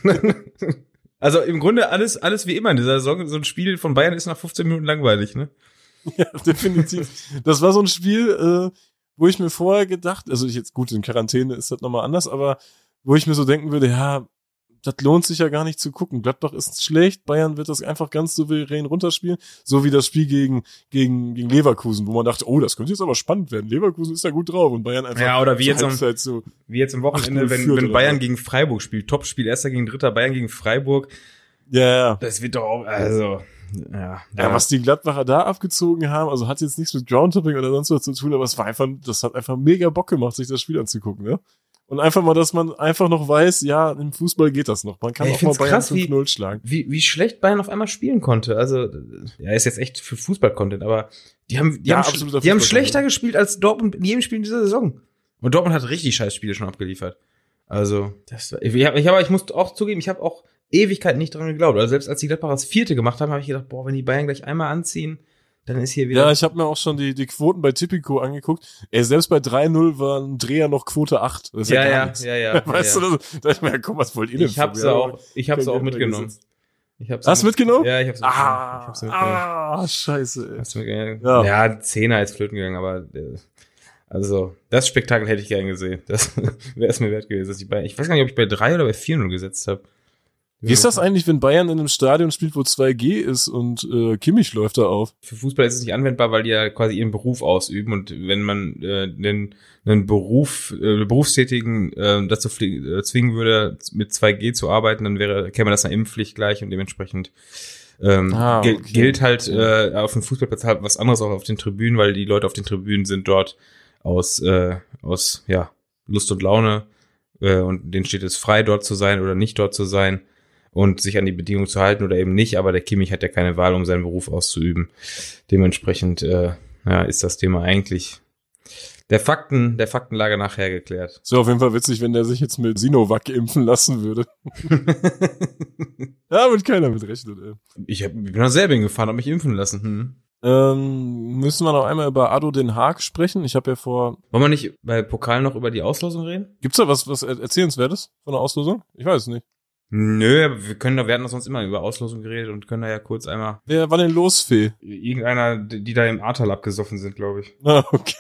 Also im Grunde alles alles wie immer in dieser Saison. So ein Spiel von Bayern ist nach fünfzehn Minuten langweilig, ne? Ja, definitiv. Das war so ein Spiel, äh, wo ich mir vorher gedacht, also ich jetzt, gut, in Quarantäne ist das nochmal anders, aber wo ich mir so denken würde, ja, das lohnt sich ja gar nicht zu gucken. Gladbach ist schlecht, Bayern wird das einfach ganz souverän runterspielen, so wie das Spiel gegen gegen gegen Leverkusen, wo man dachte, oh, das könnte jetzt aber spannend werden. Leverkusen ist ja gut drauf und Bayern einfach. Ja, oder wie jetzt am, so wie jetzt am Wochenende, wenn wenn Bayern gegen Freiburg spielt, Topspiel, erster gegen dritter, Bayern gegen Freiburg. Ja, ja. Das wird doch auch, also ja, ja, was die Gladbacher da abgezogen haben, also hat jetzt nichts mit Groundhopping oder sonst was zu tun, aber es war einfach, das hat einfach mega Bock gemacht, sich das Spiel anzugucken, ne? Und einfach mal, dass man einfach noch weiß, ja, im Fußball geht das noch. Man kann ja, auch mal Bayern krass, fünf null schlagen. Wie, wie schlecht Bayern auf einmal spielen konnte. Also, ja, ist jetzt echt für Fußball-Content, aber die haben, die Ja, haben, absoluter die haben Fußball-Content. schlechter gespielt als Dortmund in jedem Spiel in dieser Saison. Und Dortmund hat richtig scheiß Spiele schon abgeliefert. Also, das, ich habe, ich, hab, ich muss auch zugeben, ich habe auch Ewigkeiten nicht dran geglaubt. Also selbst als die Gladbacher das Vierte gemacht haben, habe ich gedacht, boah, wenn die Bayern gleich einmal anziehen, dann ist hier wieder. Ja, ich habe mir auch schon die die Quoten bei Tipico angeguckt. Ey, selbst bei drei null war ein Dreher noch Quote acht. Das ist ja, ja, gar ja, nichts. ja, ja, Weißt ja, du, das, da ich mir, ja, komm, was wollt ihr denn Ich habe von sie mir? auch, ich habe sie auch Kein Geld mitgenommen. gesetzt. Ich hab's Hast du mitgenommen? Ja, ich hab's Ah, mitgenommen. Ich hab's mitgenommen. ah, scheiße, ey. Hast du mitgenommen? Ja. Ja, ja, Zehner ist flöten gegangen, aber äh, also das Spektakel hätte ich gern gesehen. Das wäre es mir wert gewesen, dass ich bei, ich weiß gar nicht, ob ich bei drei oder bei vier null gesetzt habe. Wie ist das eigentlich, wenn Bayern in einem Stadion spielt, wo zwei G ist und äh, Kimmich läuft da auf? Für Fußball ist es nicht anwendbar, weil die ja quasi ihren Beruf ausüben, und wenn man äh, den einen Beruf äh, Berufstätigen äh, dazu flie- äh, zwingen würde, mit zwei G zu arbeiten, dann wäre käme das einer Impfpflicht gleich, und dementsprechend ähm, Ah, gel- okay. gilt halt äh, auf dem Fußballplatz halt was anderes auch auf den Tribünen, weil die Leute auf den Tribünen sind dort aus äh, aus ja Lust und Laune, äh, und denen steht es frei, dort zu sein oder nicht dort zu sein und sich an die Bedingungen zu halten oder eben nicht, aber der Kimmich hat ja keine Wahl, um seinen Beruf auszuüben. Dementsprechend äh, ja, ist das Thema eigentlich der Fakten, der Faktenlage nachher geklärt. So, auf jeden Fall witzig, wenn der sich jetzt mit Sinovac impfen lassen würde. Ja, wird keiner mit rechnen, ey. Ich, hab, ich bin nach Serbien gefahren, hab mich impfen lassen. Hm. Ähm, müssen wir noch einmal über Ado Den Haag sprechen? Ich habe ja vor... Wollen wir nicht bei Pokal noch über die Auslosung reden? Gibt's da was, was er- Erzählenswertes von der Auslosung? Ich weiß es nicht. Nö, aber wir können da, wir hatten doch sonst immer über Auslosung geredet und können da ja kurz einmal Wer war denn los, Fee? irgendeiner, die da im Ahrtal abgesoffen sind, glaube ich. Ah, okay.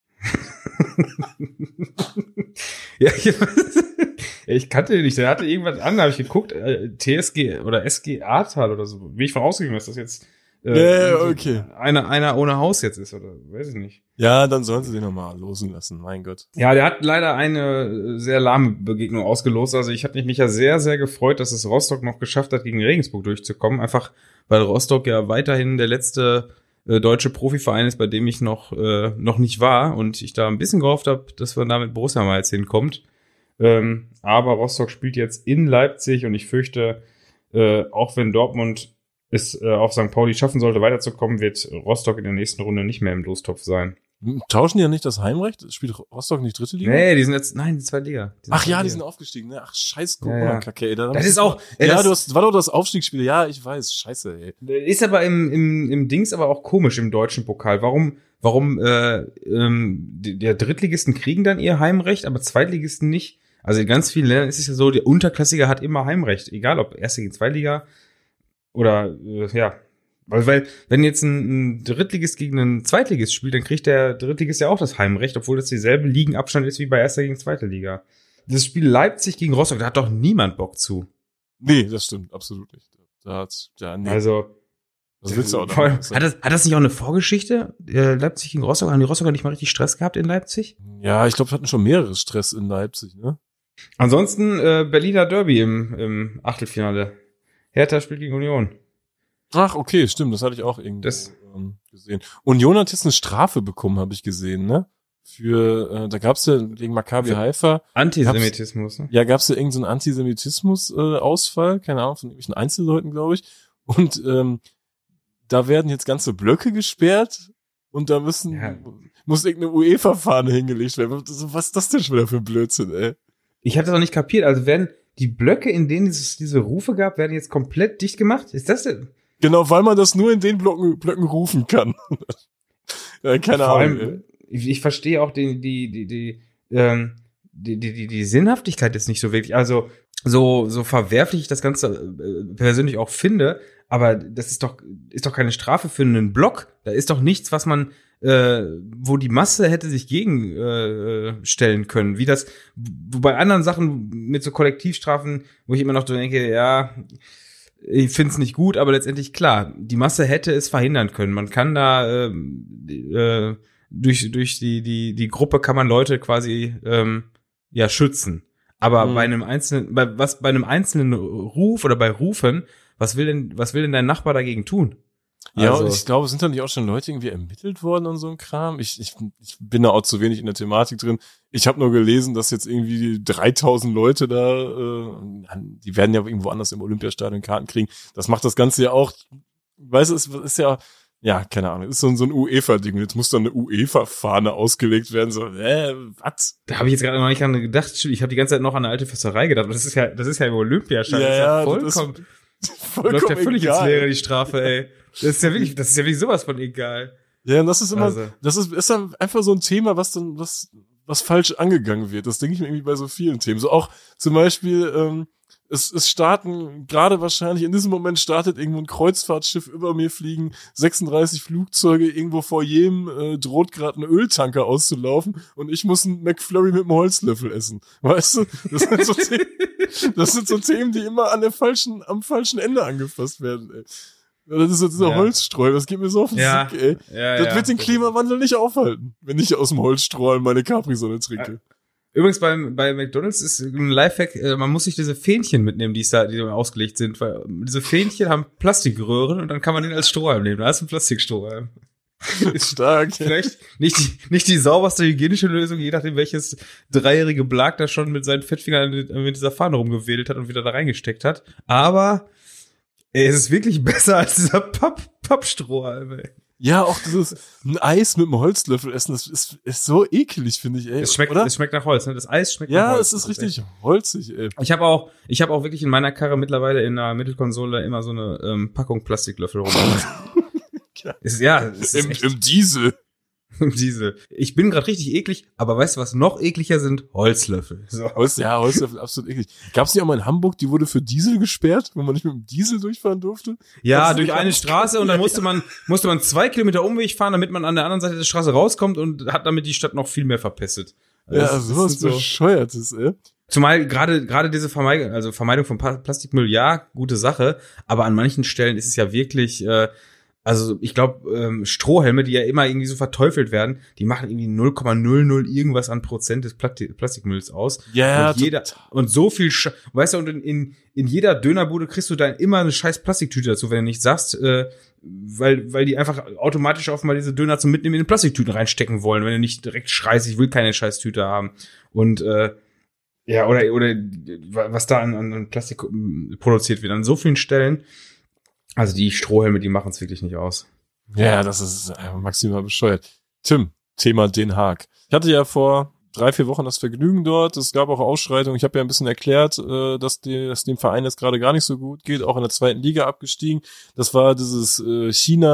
Ja, ich, ich kannte den nicht. Der hatte irgendwas an, da habe ich geguckt, äh, T S G oder S G Ahrtal oder so. Bin ich von ausgegangen, dass das jetzt äh, Ja, ja, okay. einer, einer ohne Haus jetzt ist, oder weiß ich nicht. Ja, dann sollen sie den nochmal losen lassen, mein Gott. Ja, der hat leider eine äh, sehr lahme Begegnung ausgelost. Also ich hatte mich ja sehr, sehr gefreut, dass es Rostock noch geschafft hat, gegen Regensburg durchzukommen. Einfach, weil Rostock ja weiterhin der letzte äh, deutsche Profiverein ist, bei dem ich noch äh, noch nicht war. Und ich da ein bisschen gehofft habe, dass man da mit Borussia mal jetzt hinkommt. Ähm, aber Rostock spielt jetzt in Leipzig, und ich fürchte, äh, auch wenn Dortmund es äh, auf Sankt Pauli schaffen sollte, weiterzukommen, wird Rostock in der nächsten Runde nicht mehr im Lostopf sein. Tauschen die ja nicht das Heimrecht? Spielt Rostock nicht dritte Liga? Nee, die sind jetzt, nein, die zweite Liga. Die sind Ach ja, zweite die Liga. sind aufgestiegen, ne? Ach, scheiß Ja, ja. Corona-Kacke, ey. Da Das ist auch, ey, Ja, das du hast, war doch das Aufstiegsspiel. Ja, ich weiß. Scheiße, ey. ist aber im, im, im Dings aber auch komisch im deutschen Pokal. Warum, warum, äh, ähm, die, der Drittligisten kriegen dann ihr Heimrecht, aber Zweitligisten nicht? Also in ganz vielen Ländern ist es ja so, der Unterklassiker hat immer Heimrecht. Egal ob Erste gegen Zweitliga oder, äh, ja. Weil, weil, wenn jetzt ein, ein Drittligist gegen einen Zweitligist spielt, dann kriegt der Drittligist ja auch das Heimrecht, obwohl das dieselbe Ligenabstand ist wie bei Erster gegen Zweite Liga. Das Spiel Leipzig gegen Rostock, da hat doch niemand Bock zu. Nee, das stimmt, absolut nicht. Da hat's, ja, nee. Also, das willst du auch vor allem, nicht. hat das, hat das nicht auch eine Vorgeschichte? Äh, Leipzig gegen Rostock? Haben die Rostocker nicht mal richtig Stress gehabt in Leipzig? Ja, ich glaube, wir hatten schon mehrere Stress in Leipzig, ne? Ansonsten äh, Berliner Derby im, im Achtelfinale. Hertha spielt gegen Union. Ach, okay, stimmt, das hatte ich auch irgendwie Das- ähm, gesehen. Union hat jetzt eine Strafe bekommen, habe ich gesehen, ne? Für, äh, da gab's ja gegen Maccabi Für- Haifa, Antisemitismus, ne? ja, gab's ja irgendeinen so Antisemitismus-Ausfall, keine Ahnung, von irgendwelchen Einzelleuten, glaube ich. Und ähm, da werden jetzt ganze Blöcke gesperrt und da müssen Ja. muss irgendeine UEFA-Fahne hingelegt werden. Was ist das denn schon wieder für ein Blödsinn, ey? Ich hatte das noch nicht kapiert. Also werden die Blöcke, in denen es diese Rufe gab, werden jetzt komplett dicht gemacht? Ist das denn? Genau, weil man das nur in den Blöcken, Blöcken rufen kann. Ja, keine Vor Ahnung. allem, ich, ich verstehe auch die, die, die, die, ähm, die, die, die, die Sinnhaftigkeit jetzt nicht so wirklich. Also, so, so verwerflich ich das Ganze äh, persönlich auch finde, aber das ist doch, ist doch keine Strafe für einen Block. Da ist doch nichts, was man, äh, wo die Masse hätte sich gegen äh, stellen können. Wie das, wo bei anderen Sachen mit so Kollektivstrafen, wo ich immer noch so denke, ja, ich finde es nicht gut, aber letztendlich klar, die Masse hätte es verhindern können. Man kann da ähm, äh, durch durch die die die Gruppe kann man Leute quasi ähm, ja schützen. Aber Mhm. bei einem einzelnen, bei was bei einem einzelnen Ruf oder bei Rufen, was will denn was will denn dein Nachbar dagegen tun? Ja, Also- und ich glaube, sind da nicht auch schon Leute irgendwie ermittelt worden und so ein Kram? Ich, ich, ich bin da auch zu wenig in der Thematik drin. Ich habe nur gelesen, dass jetzt irgendwie dreitausend Leute da, äh, die werden ja irgendwo anders im Olympiastadion Karten kriegen. Das macht das Ganze ja auch, weißt du, es ist ja, ja, keine Ahnung, ist so ein, so ein UEFA-Ding. Jetzt muss dann eine UEFA-Fahne ausgelegt werden. So, äh, was? Da habe ich jetzt gerade noch nicht dran gedacht. Ich habe die ganze Zeit noch an eine alte Fässerei gedacht. Aber das ist ja das ist ja im Olympiastadion. Ja, das ist ja, ja vollkommen, das ist vollkommen läuft ja völlig egal. ins Leere die Strafe, ey. Das ist ja wirklich, das ist ja wirklich sowas von egal. Ja, und das ist immer, Also. das ist, ist dann einfach so ein Thema, was dann, was, was falsch angegangen wird. Das denke ich mir irgendwie bei so vielen Themen. So auch zum Beispiel, ähm, es, es starten, gerade wahrscheinlich in diesem Moment startet irgendwo ein Kreuzfahrtschiff über mir, fliegen sechsunddreißig Flugzeuge, irgendwo vor jedem äh, droht gerade ein Öltanker auszulaufen und ich muss einen McFlurry mit einem Holzlöffel essen. Weißt du? Das sind so Themen, das sind so Themen, die immer an der falschen, am falschen Ende angefasst werden, ey. Ja, das ist so dieser Ja. Holzstreu, das geht mir so auf den Ja. Sick, ey. Ja, Das ja. wird den Klimawandel nicht aufhalten, wenn ich aus dem Holzstrohhalm meine Capri-Sonne trinke. Übrigens beim, bei McDonald's ist ein Lifehack, äh, man muss sich diese Fähnchen mitnehmen, die es da, die da ausgelegt sind, weil diese Fähnchen haben Plastikröhren und dann kann man den als Strohhalm nehmen. Da ist ein Plastikstrohhalm. Ist stark. Vielleicht nicht die, nicht die sauberste hygienische Lösung, je nachdem welches dreijährige Blag da schon mit seinen Fettfingern mit dieser Fahne rumgewedelt hat und wieder da reingesteckt hat. Aber ey, es ist wirklich besser als dieser Papp, Pappstrohhalm, ey. Ja, auch dieses ein Eis mit einem Holzlöffel essen, das ist, ist so ekelig, finde ich, ey. Es schmeckt, oder? es schmeckt nach Holz, ne? Das Eis schmeckt nach Ja, Holz. es ist Das richtig holzig, ey. Ich habe auch, ich habe auch wirklich in meiner Karre mittlerweile in der Mittelkonsole immer so eine ähm, Packung Plastiklöffel rum. Ja. Es ist, ja, es ist Im, echt Im Diesel. diese. Ich bin gerade richtig eklig, aber weißt du, was noch ekliger sind? Holzlöffel. So. Holz, ja, Holzlöffel, absolut eklig. Gab's nicht auch mal in Hamburg, die wurde für Diesel gesperrt, wo man nicht mit dem Diesel durchfahren durfte? Ja, Das durch ist- eine Straße und dann musste man musste man zwei Kilometer Umweg fahren, damit man an der anderen Seite der Straße rauskommt und hat damit die Stadt noch viel mehr verpestet. Ja, Das- das sowas sind so- Bescheuertes, ey. Zumal gerade gerade diese Vermeidung, also Vermeidung von Pa- Plastikmüll, ja, gute Sache, aber an manchen Stellen ist es ja wirklich, äh, also ich glaube, ähm, Strohhelme, die ja immer irgendwie so verteufelt werden, die machen irgendwie null Komma null null irgendwas an Prozent des Plati- Plastikmülls aus. Ja, und jeder total. und so viel, Sch weißt du, und in, in in jeder Dönerbude kriegst du dann immer eine scheiß Plastiktüte dazu, wenn du nicht sagst, äh, weil weil die einfach automatisch auf mal diese Döner zum Mitnehmen in den Plastiktüten reinstecken wollen, wenn du nicht direkt schreist, ich will keine scheiß Tüte haben. Und äh, ja, oder, oder was da an, an Plastik produziert wird, an so vielen Stellen. Also die Strohhelme, die machen es wirklich nicht aus. Ja, das ist äh, maximal bescheuert. Tim, Thema Den Haag. Ich hatte ja vor drei, vier Wochen das Vergnügen dort. Es gab auch Ausschreitungen. Ich habe ja ein bisschen erklärt, äh, dass, die, dass dem Verein jetzt gerade gar nicht so gut geht, auch in der zweiten Liga abgestiegen. Das war dieses äh,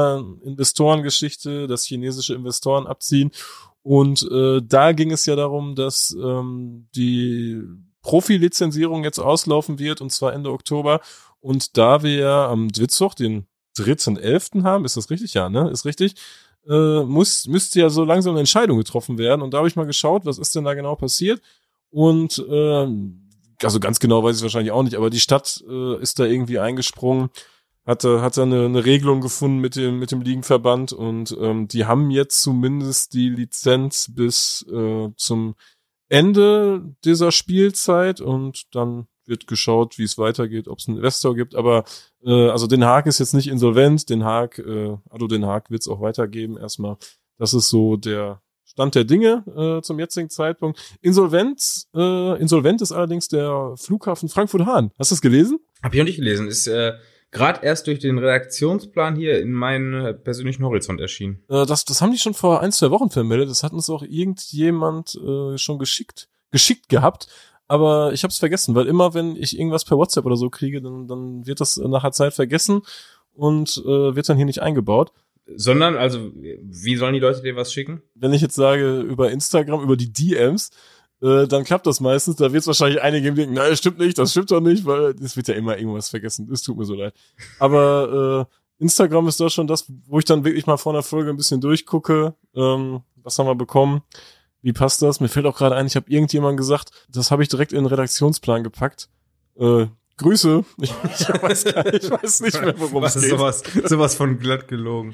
China-Investoren-Geschichte, dass chinesische Investoren abziehen. Und äh, da ging es ja darum, dass ähm, die Profi-Lizenzierung jetzt auslaufen wird, und zwar Ende Oktober. Und da wir ja am Dwitzwoch den dritten elften haben, ist das richtig? Ja, ne? Ist richtig. Äh, muss, müsste ja so langsam eine Entscheidung getroffen werden. Und da habe ich mal geschaut, was ist denn da genau passiert. Und äh, also ganz genau weiß ich wahrscheinlich auch nicht, aber die Stadt äh, ist da irgendwie eingesprungen, hat, hat da eine, eine Regelung gefunden mit dem, mit dem Ligenverband und ähm, die haben jetzt zumindest die Lizenz bis äh, zum Ende dieser Spielzeit und dann wird geschaut, wie es weitergeht, ob es einen Investor gibt, aber äh, also Den Haag ist jetzt nicht insolvent, Den Haag, äh, also Den Haag wird es auch weitergeben erstmal. Das ist so der Stand der Dinge äh, zum jetzigen Zeitpunkt. Insolvent, äh, insolvent ist allerdings der Flughafen Frankfurt-Hahn. Hast du das gelesen? Hab ich noch nicht gelesen. Ist äh, gerade erst durch den Redaktionsplan hier in meinen äh, persönlichen Horizont erschienen. Äh, das, das haben die schon vor ein, zwei Wochen vermeldet. Das hat uns auch irgendjemand äh, schon geschickt, geschickt gehabt. Aber ich habe es vergessen, weil immer, wenn ich irgendwas per WhatsApp oder so kriege, dann, dann wird das nach einer Zeit vergessen und äh, wird dann hier nicht eingebaut. Sondern, also, wie sollen die Leute dir was schicken? Wenn ich jetzt sage, über Instagram, über die D Ms, äh, dann klappt das meistens. Da wird es wahrscheinlich einige geben, die denken, nein, das stimmt nicht, das stimmt doch nicht, weil es wird ja immer irgendwas vergessen. Es tut mir so leid. Aber äh, Instagram ist da schon das, wo ich dann wirklich mal vor einer Folge ein bisschen durchgucke. Ähm, was haben wir bekommen? Wie passt das? Mir fällt auch gerade ein, ich habe irgendjemand gesagt, das habe ich direkt in den Redaktionsplan gepackt. Äh, Grüße. Ich, ich, weiß gar nicht, ich weiß nicht mehr, worum es geht. Sowas, sowas von glatt gelogen.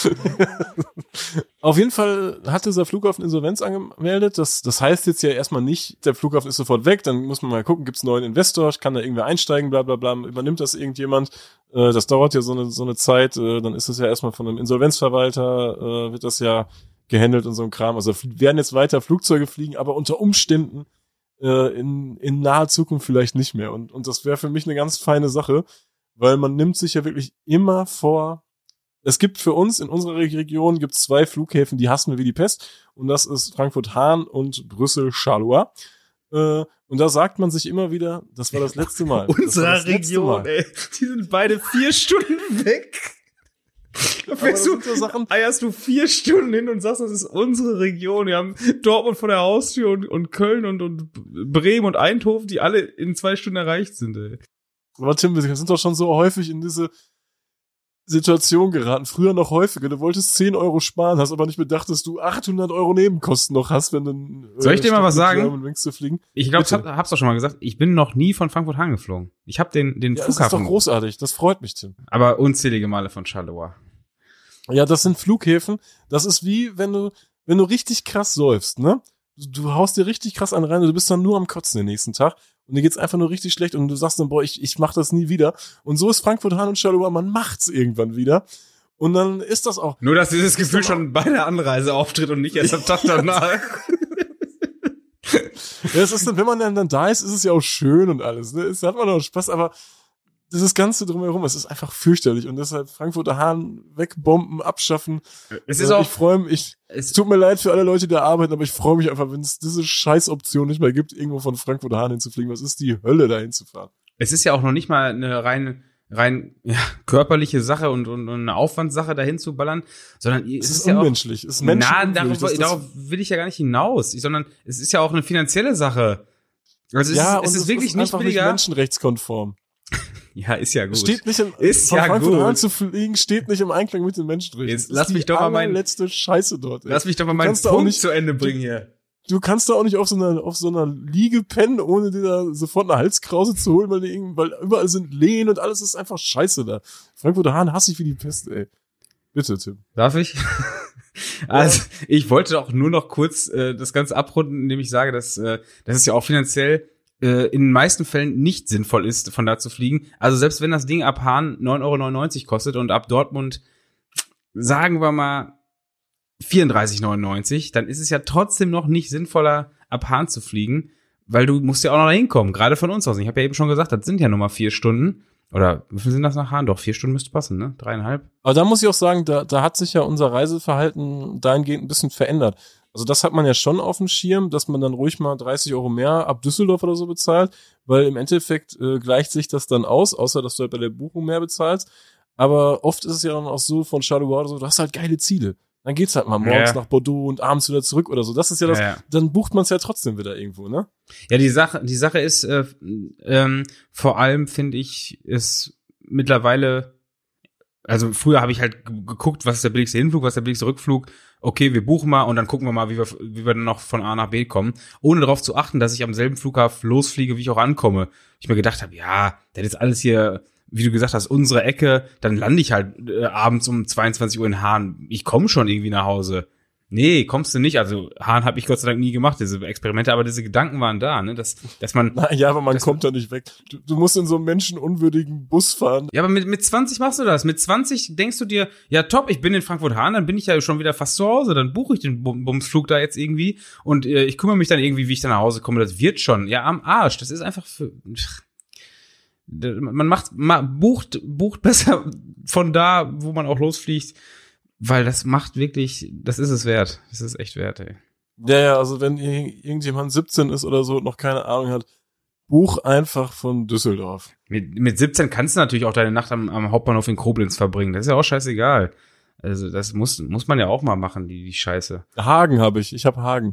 Auf jeden Fall hat dieser Flughafen Insolvenz angemeldet. Das, das heißt jetzt ja erstmal nicht, der Flughafen ist sofort weg. Dann muss man mal gucken, gibt es einen neuen Investor, kann da irgendwer einsteigen, bla bla bla, übernimmt das irgendjemand. Äh, das dauert ja so eine, so eine Zeit. Äh, dann ist es ja erstmal von einem Insolvenzverwalter, äh, wird das ja gehandelt und so ein Kram. Also werden jetzt weiter Flugzeuge fliegen, aber unter Umständen äh, in, in naher Zukunft vielleicht nicht mehr. Und, und das wäre für mich eine ganz feine Sache, weil man nimmt sich ja wirklich immer vor. Es gibt für uns in unserer Region gibt zwei Flughäfen, die hassen wir wie die Pest. Und das ist Frankfurt-Hahn und Brüssel-Charleroi. Äh, und da sagt man sich immer wieder, das war das letzte Mal. Unserer Region, Mal. Ey. Die sind beide vier Stunden weg. Fährst du, so Sachen, eierst du vier Stunden hin und sagst, das ist unsere Region. Wir haben Dortmund vor der Haustür und, und Köln und, und Bremen und Eindhoven, die alle in zwei Stunden erreicht sind, ey. Aber Tim, wir sind doch schon so häufig in diese Situation geraten. Früher noch häufiger. Du wolltest zehn Euro sparen, hast aber nicht bedacht, dass du achthundert Euro Nebenkosten noch hast, wenn du äh, Soll ich dir mal was sagen? Zu fliegen? Ich glaube, ich hab, hab's doch schon mal gesagt. Ich bin noch nie von Frankfurt-Hahn geflogen. Ich habe den, den ja, Flughafen. Das ist doch großartig. Das freut mich, Tim. Aber unzählige Male von Charleroi. Ja, das sind Flughäfen. Das ist wie, wenn du, wenn du richtig krass säufst, ne? Du, du haust dir richtig krass an rein und du bist dann nur am Kotzen den nächsten Tag und dir geht's einfach nur richtig schlecht und du sagst dann, boah, ich, ich mach das nie wieder. Und so ist Frankfurt-Hahn und Charleroi, man macht's irgendwann wieder. Und dann ist das auch. Nur, dass dieses Gefühl schon bei der Anreise auftritt und nicht erst am Tag danach. Ja, es ist dann, wenn man dann, dann da ist, ist es ja auch schön und alles, ne? Es hat man auch Spaß, aber das Ganze drumherum, es ist einfach fürchterlich und deshalb Frankfurter Hahn wegbomben, abschaffen. Es ist auch, ich freue mich, es tut mir leid für alle Leute, die da arbeiten, aber ich freue mich einfach, wenn es diese Scheißoption nicht mehr gibt, irgendwo von Frankfurter Hahn hinzufliegen. Was ist die Hölle, da hinzufahren? Es ist ja auch noch nicht mal eine rein, rein ja, körperliche Sache und, und, und eine Aufwandssache, dahin zu ballern, sondern es, es ist, ist ja unmenschlich. Auch, es ist menschenunwürdig. Na, darauf, darauf will ich ja gar nicht hinaus, ich, sondern es ist ja auch eine finanzielle Sache. Also es ja, ist, es ist es wirklich ist nicht einfach billiger. nicht menschenrechtskonform. Ja, ist ja gut. Steht nicht im, ist von ja Frankfurt gut. Hahn zu fliegen, steht nicht im Einklang mit den Menschenrechten. Jetzt lass mich doch mal mein letzte Scheiße dort. Ey. Lass mich doch mal meinen Punkt nicht, zu Ende bringen hier. Du kannst da auch nicht auf so einer auf so einer Liege pennen, ohne dir da sofort eine Halskrause zu holen, weil, die, weil überall sind Lehen und alles ist einfach Scheiße da. Frankfurter Hahn hasse ich wie die Pest, ey. Bitte, Tim. Darf ich? Also, ich wollte doch nur noch kurz äh, das Ganze abrunden, indem ich sage, dass, äh, dass es ja auch finanziell äh, in den meisten Fällen nicht sinnvoll ist, von da zu fliegen. Also selbst wenn das Ding ab Hahn neun Euro neunundneunzig kostet und ab Dortmund, sagen wir mal, vierunddreißig neunundneunzig, dann ist es ja trotzdem noch nicht sinnvoller, ab Hahn zu fliegen, weil du musst ja auch noch da hinkommen, gerade von uns aus. Ich habe ja eben schon gesagt, das sind ja nur mal vier Stunden. Oder wie viel sind das nach Hahn? Doch, vier Stunden müsste passen, ne? Dreieinhalb. Aber da muss ich auch sagen, da, da hat sich ja unser Reiseverhalten dahingehend ein bisschen verändert. Also das hat man ja schon auf dem Schirm, dass man dann ruhig mal dreißig Euro mehr ab Düsseldorf oder so bezahlt, weil im Endeffekt äh, gleicht sich das dann aus, außer dass du halt bei der Buchung mehr bezahlst. Aber oft ist es ja dann auch so von Charleroi oder so, du hast halt geile Ziele. Dann geht's halt mal morgens ja. nach Bordeaux und abends wieder zurück oder so. Das ist ja das, ja, ja. Dann bucht man es ja trotzdem wieder irgendwo, ne? Ja, die Sache, die Sache ist, äh, ähm, vor allem finde ich, ist mittlerweile Also früher habe ich halt g- geguckt, was ist der billigste Hinflug, was ist der billigste Rückflug. Okay, wir buchen mal und dann gucken wir mal, wie wir, wie wir dann noch von A nach B kommen. Ohne darauf zu achten, dass ich am selben Flughafen losfliege, wie ich auch ankomme. Ich mir gedacht habe, ja, das ist alles hier, wie du gesagt hast, unsere Ecke. Dann lande ich halt äh, abends um zweiundzwanzig Uhr in Hahn. Ich komme schon irgendwie nach Hause. Nee, kommst du nicht. Also Hahn habe ich Gott sei Dank nie gemacht, diese Experimente, aber diese Gedanken waren da, ne, dass dass man Na, ja, aber man das- kommt da nicht weg. Du, du musst in so einem menschenunwürdigen Bus fahren. Ja, aber mit mit zwanzig machst du das. Mit zwanzig denkst du dir, ja top, ich bin in Frankfurt-Hahn, dann bin ich ja schon wieder fast zu Hause, dann buche ich den Bum- Bumsflug da jetzt irgendwie und äh, ich kümmere mich dann irgendwie, wie ich dann nach Hause komme. Das wird schon. Ja, am Arsch. Das ist einfach für man macht ma, bucht bucht besser von da, wo man auch losfliegt, weil das macht wirklich, das ist es wert. Das ist echt wert, ey. Ja, ja, also wenn ir- irgendjemand siebzehn ist oder so und noch keine Ahnung hat, buch einfach von Düsseldorf. Mit, mit siebzehn kannst du natürlich auch deine Nacht am, am Hauptbahnhof in Koblenz verbringen. Das ist ja auch scheißegal. Also das muss muss man ja auch mal machen, die die Scheiße. Hagen habe ich, ich habe Hagen.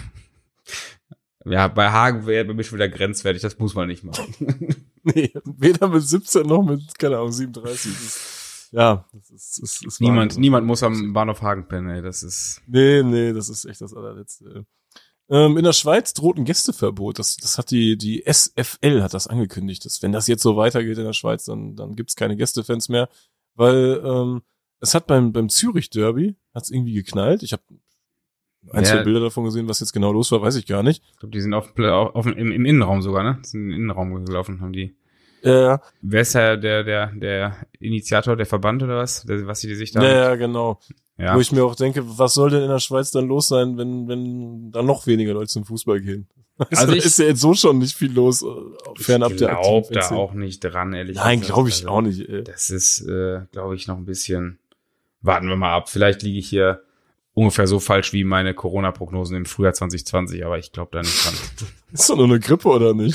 Ja, bei Hagen wäre bei mir schon wieder grenzwertig, das muss man nicht machen. Nee, weder mit siebzehn noch mit, keine Ahnung, siebenunddreißig. Das ist, ja, das ist, das ist niemand Wahnsinn. niemand muss am Bahnhof Hagen pennen, ey. Das ist Nee, nee, das ist echt das allerletzte. Ähm, in der Schweiz droht ein Gästeverbot. Das, das hat die, die S F L hat das angekündigt. Dass, wenn das jetzt so weitergeht in der Schweiz, dann, dann gibt's keine Gästefans mehr. Weil, ähm, es hat beim, beim Zürich-Derby, hat's irgendwie geknallt. Ich habe ein, Ja. zwei Bilder davon gesehen, was jetzt genau los war, weiß ich gar nicht. Ich glaube, die sind auf, auf, auf im, im Innenraum sogar, ne? Sind im Innenraum gelaufen, haben die. Äh, Wer ist der der der der Initiator, der Verband oder was? Der, was die sich da ja, ja, genau. ja. Wo ich mir auch denke, was soll denn in der Schweiz dann los sein, wenn, wenn da noch weniger Leute zum Fußball gehen? Also Also ich- ist ja jetzt so schon nicht viel los, äh, fernab ich der glaube aktiven da Szene. auch nicht dran, ehrlich Nein, gesagt. glaube ich Also, auch nicht. Ey. Das ist, äh, glaube ich, noch ein bisschen. Warten wir mal ab. Vielleicht liege ich hier ungefähr so falsch wie meine Corona-Prognosen im Frühjahr zwanzig zwanzig, aber ich glaube da nicht dran. Ist doch nur eine Grippe, oder nicht?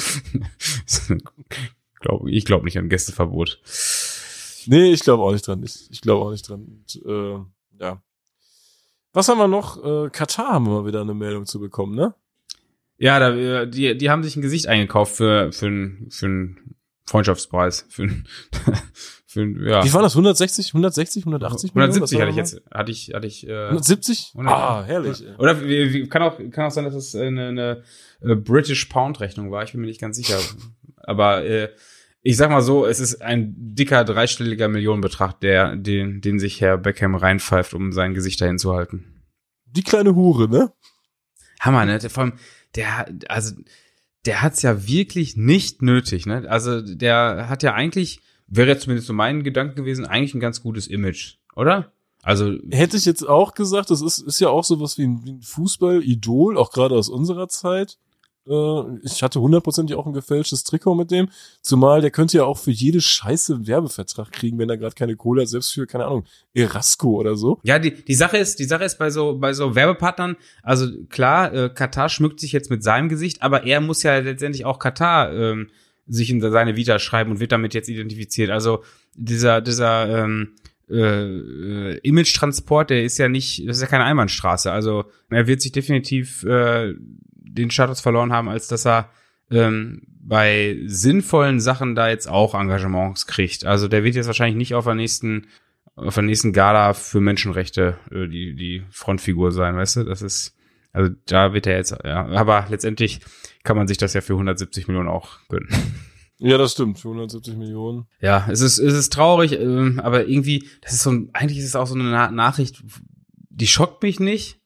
glaub, ich glaube nicht an Gästeverbot. Nee, ich glaube auch nicht dran. Ich, ich glaube auch nicht dran. Und, äh, ja. Was haben wir noch? Äh, Katar haben wir mal wieder eine Meldung zu bekommen, ne? Ja, da, äh, die, die haben sich ein Gesicht eingekauft für, für einen für einen Freundschaftspreis. Für einen, für einen, ja. Wie war das? hundertsechzig, hundertsechzig, hundertachtzig? hundertsiebzig Millionen? hatte ich Was war jetzt, hatte ich, hatte ich, äh, hundertsiebzig? hundert Ah, herrlich. ey. Oder wie, wie, kann auch, kann auch sein, dass es eine, eine äh, British Pound Rechnung war. Ich bin mir nicht ganz sicher. Aber äh, ich sag mal so, es ist ein dicker dreistelliger Millionenbetrag, der den, den sich Herr Beckham reinpfeift, um sein Gesicht dahin zu halten. Die kleine Hure, ne? Hammer, ne? Vor allem, der, also, der hat's ja wirklich nicht nötig, ne? Also, der hat ja eigentlich, wäre jetzt zumindest so mein Gedanke gewesen, eigentlich ein ganz gutes Image, oder? Also, Hätte ich jetzt auch gesagt, das ist, ist ja auch sowas wie ein, wie ein Fußball-Idol, auch gerade aus unserer Zeit. Äh, ich hatte hundertprozentig auch ein gefälschtes Trikot mit dem, zumal der könnte ja auch für jede Scheiße einen Werbevertrag kriegen, wenn er gerade keine Kohle hat, selbst für, keine Ahnung, Erasco oder so. ja, die, die Sache ist, die Sache ist bei so, bei so Werbepartnern, also klar, äh, Katar schmückt sich jetzt mit seinem Gesicht, aber er muss ja letztendlich auch Katar, ähm, sich in seine Vita schreiben und wird damit jetzt identifiziert. Also, dieser, dieser, ähm, äh, äh, Image-Transport, der ist ja nicht, das ist ja keine Einbahnstraße. Also, er wird sich definitiv, äh, den Status verloren haben, als dass er ähm, bei sinnvollen Sachen da jetzt auch Engagements kriegt. Also der wird jetzt wahrscheinlich nicht auf der nächsten auf der nächsten Gala für Menschenrechte äh, die die Frontfigur sein, weißt du? Das ist, also da wird er jetzt, ja, aber letztendlich kann man sich das ja für hundertsiebzig Millionen auch gönnen. Ja, das stimmt, für hundertsiebzig Millionen. Ja, es ist es ist traurig, ähm, aber irgendwie, das ist so ein, eigentlich ist es auch so eine Na- Nachricht, die schockt mich nicht.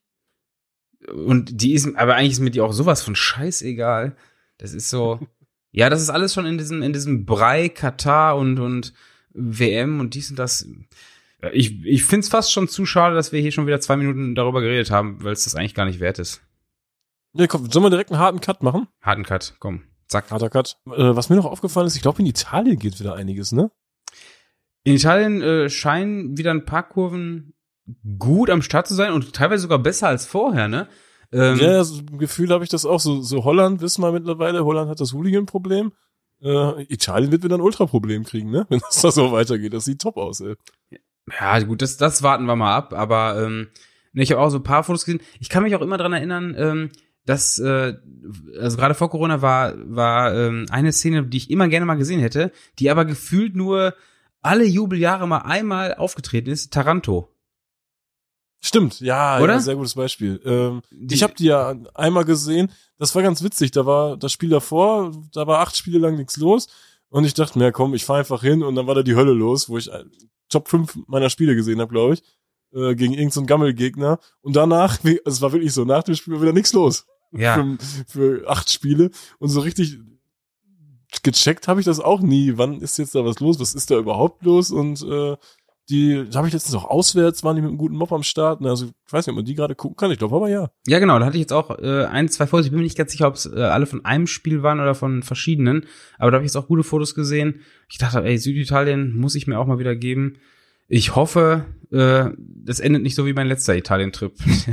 Und die ist, aber eigentlich ist mir die auch sowas von scheißegal. Das ist so, ja, das ist alles schon in diesem, in diesem Brei Katar und, und W M und dies und das. Ich, ich find's fast schon zu schade, dass wir hier schon wieder zwei Minuten darüber geredet haben, weil es das eigentlich gar nicht wert ist. Ja, komm, sollen wir direkt einen harten Cut machen? Harten Cut, komm, zack. Harter Cut. Äh, was mir noch aufgefallen ist, ich glaube, in Italien geht wieder einiges, ne? In Italien äh, scheinen wieder ein paar Kurven gut am Start zu sein und teilweise sogar besser als vorher, ne? Ähm, Ja, so ein Gefühl habe ich das auch. So, so Holland wissen wir mittlerweile, Holland hat das Hooligan-Problem. Äh, Italien wird wieder ein Ultra-Problem kriegen, ne? Wenn das da so weitergeht. Das sieht top aus, ey. Ja, gut, das, das warten wir mal ab, aber ähm, ne, ich habe auch so ein paar Fotos gesehen. Ich kann mich auch immer dran erinnern, ähm, dass, äh, also gerade vor Corona war, war ähm, eine Szene, die ich immer gerne mal gesehen hätte, die aber gefühlt nur alle Jubeljahre mal einmal aufgetreten ist, Taranto. Stimmt, ja, Oder? ja, sehr gutes Beispiel. Ähm, Die- ich habe die ja einmal gesehen, das war ganz witzig, da war das Spiel davor, da war acht Spiele lang nichts los und ich dachte mir, komm, ich fahr einfach hin und dann war da die Hölle los, wo ich äh, Top fünf meiner Spiele gesehen habe, glaube ich, äh, gegen irgendeinen so einen Gammelgegner und danach, wie- es war wirklich so, nach dem Spiel war wieder nichts los. Ja. Für, für acht Spiele und so richtig gecheckt habe ich das auch nie. Wann ist jetzt da was los? Was ist da überhaupt los? Und äh, die habe ich letztens auch auswärts, waren die mit einem guten Mob am Start. Also ich weiß nicht, ob man die gerade gucken kann. Ich glaube aber ja. Ja, genau, da hatte ich jetzt auch äh, ein, zwei Fotos. Ich bin mir nicht ganz sicher, ob es äh, alle von einem Spiel waren oder von verschiedenen. Aber da habe ich jetzt auch gute Fotos gesehen. Ich dachte, ey, Süditalien muss ich mir auch mal wieder geben. Ich hoffe, äh, das endet nicht so wie mein letzter Italien-Trip.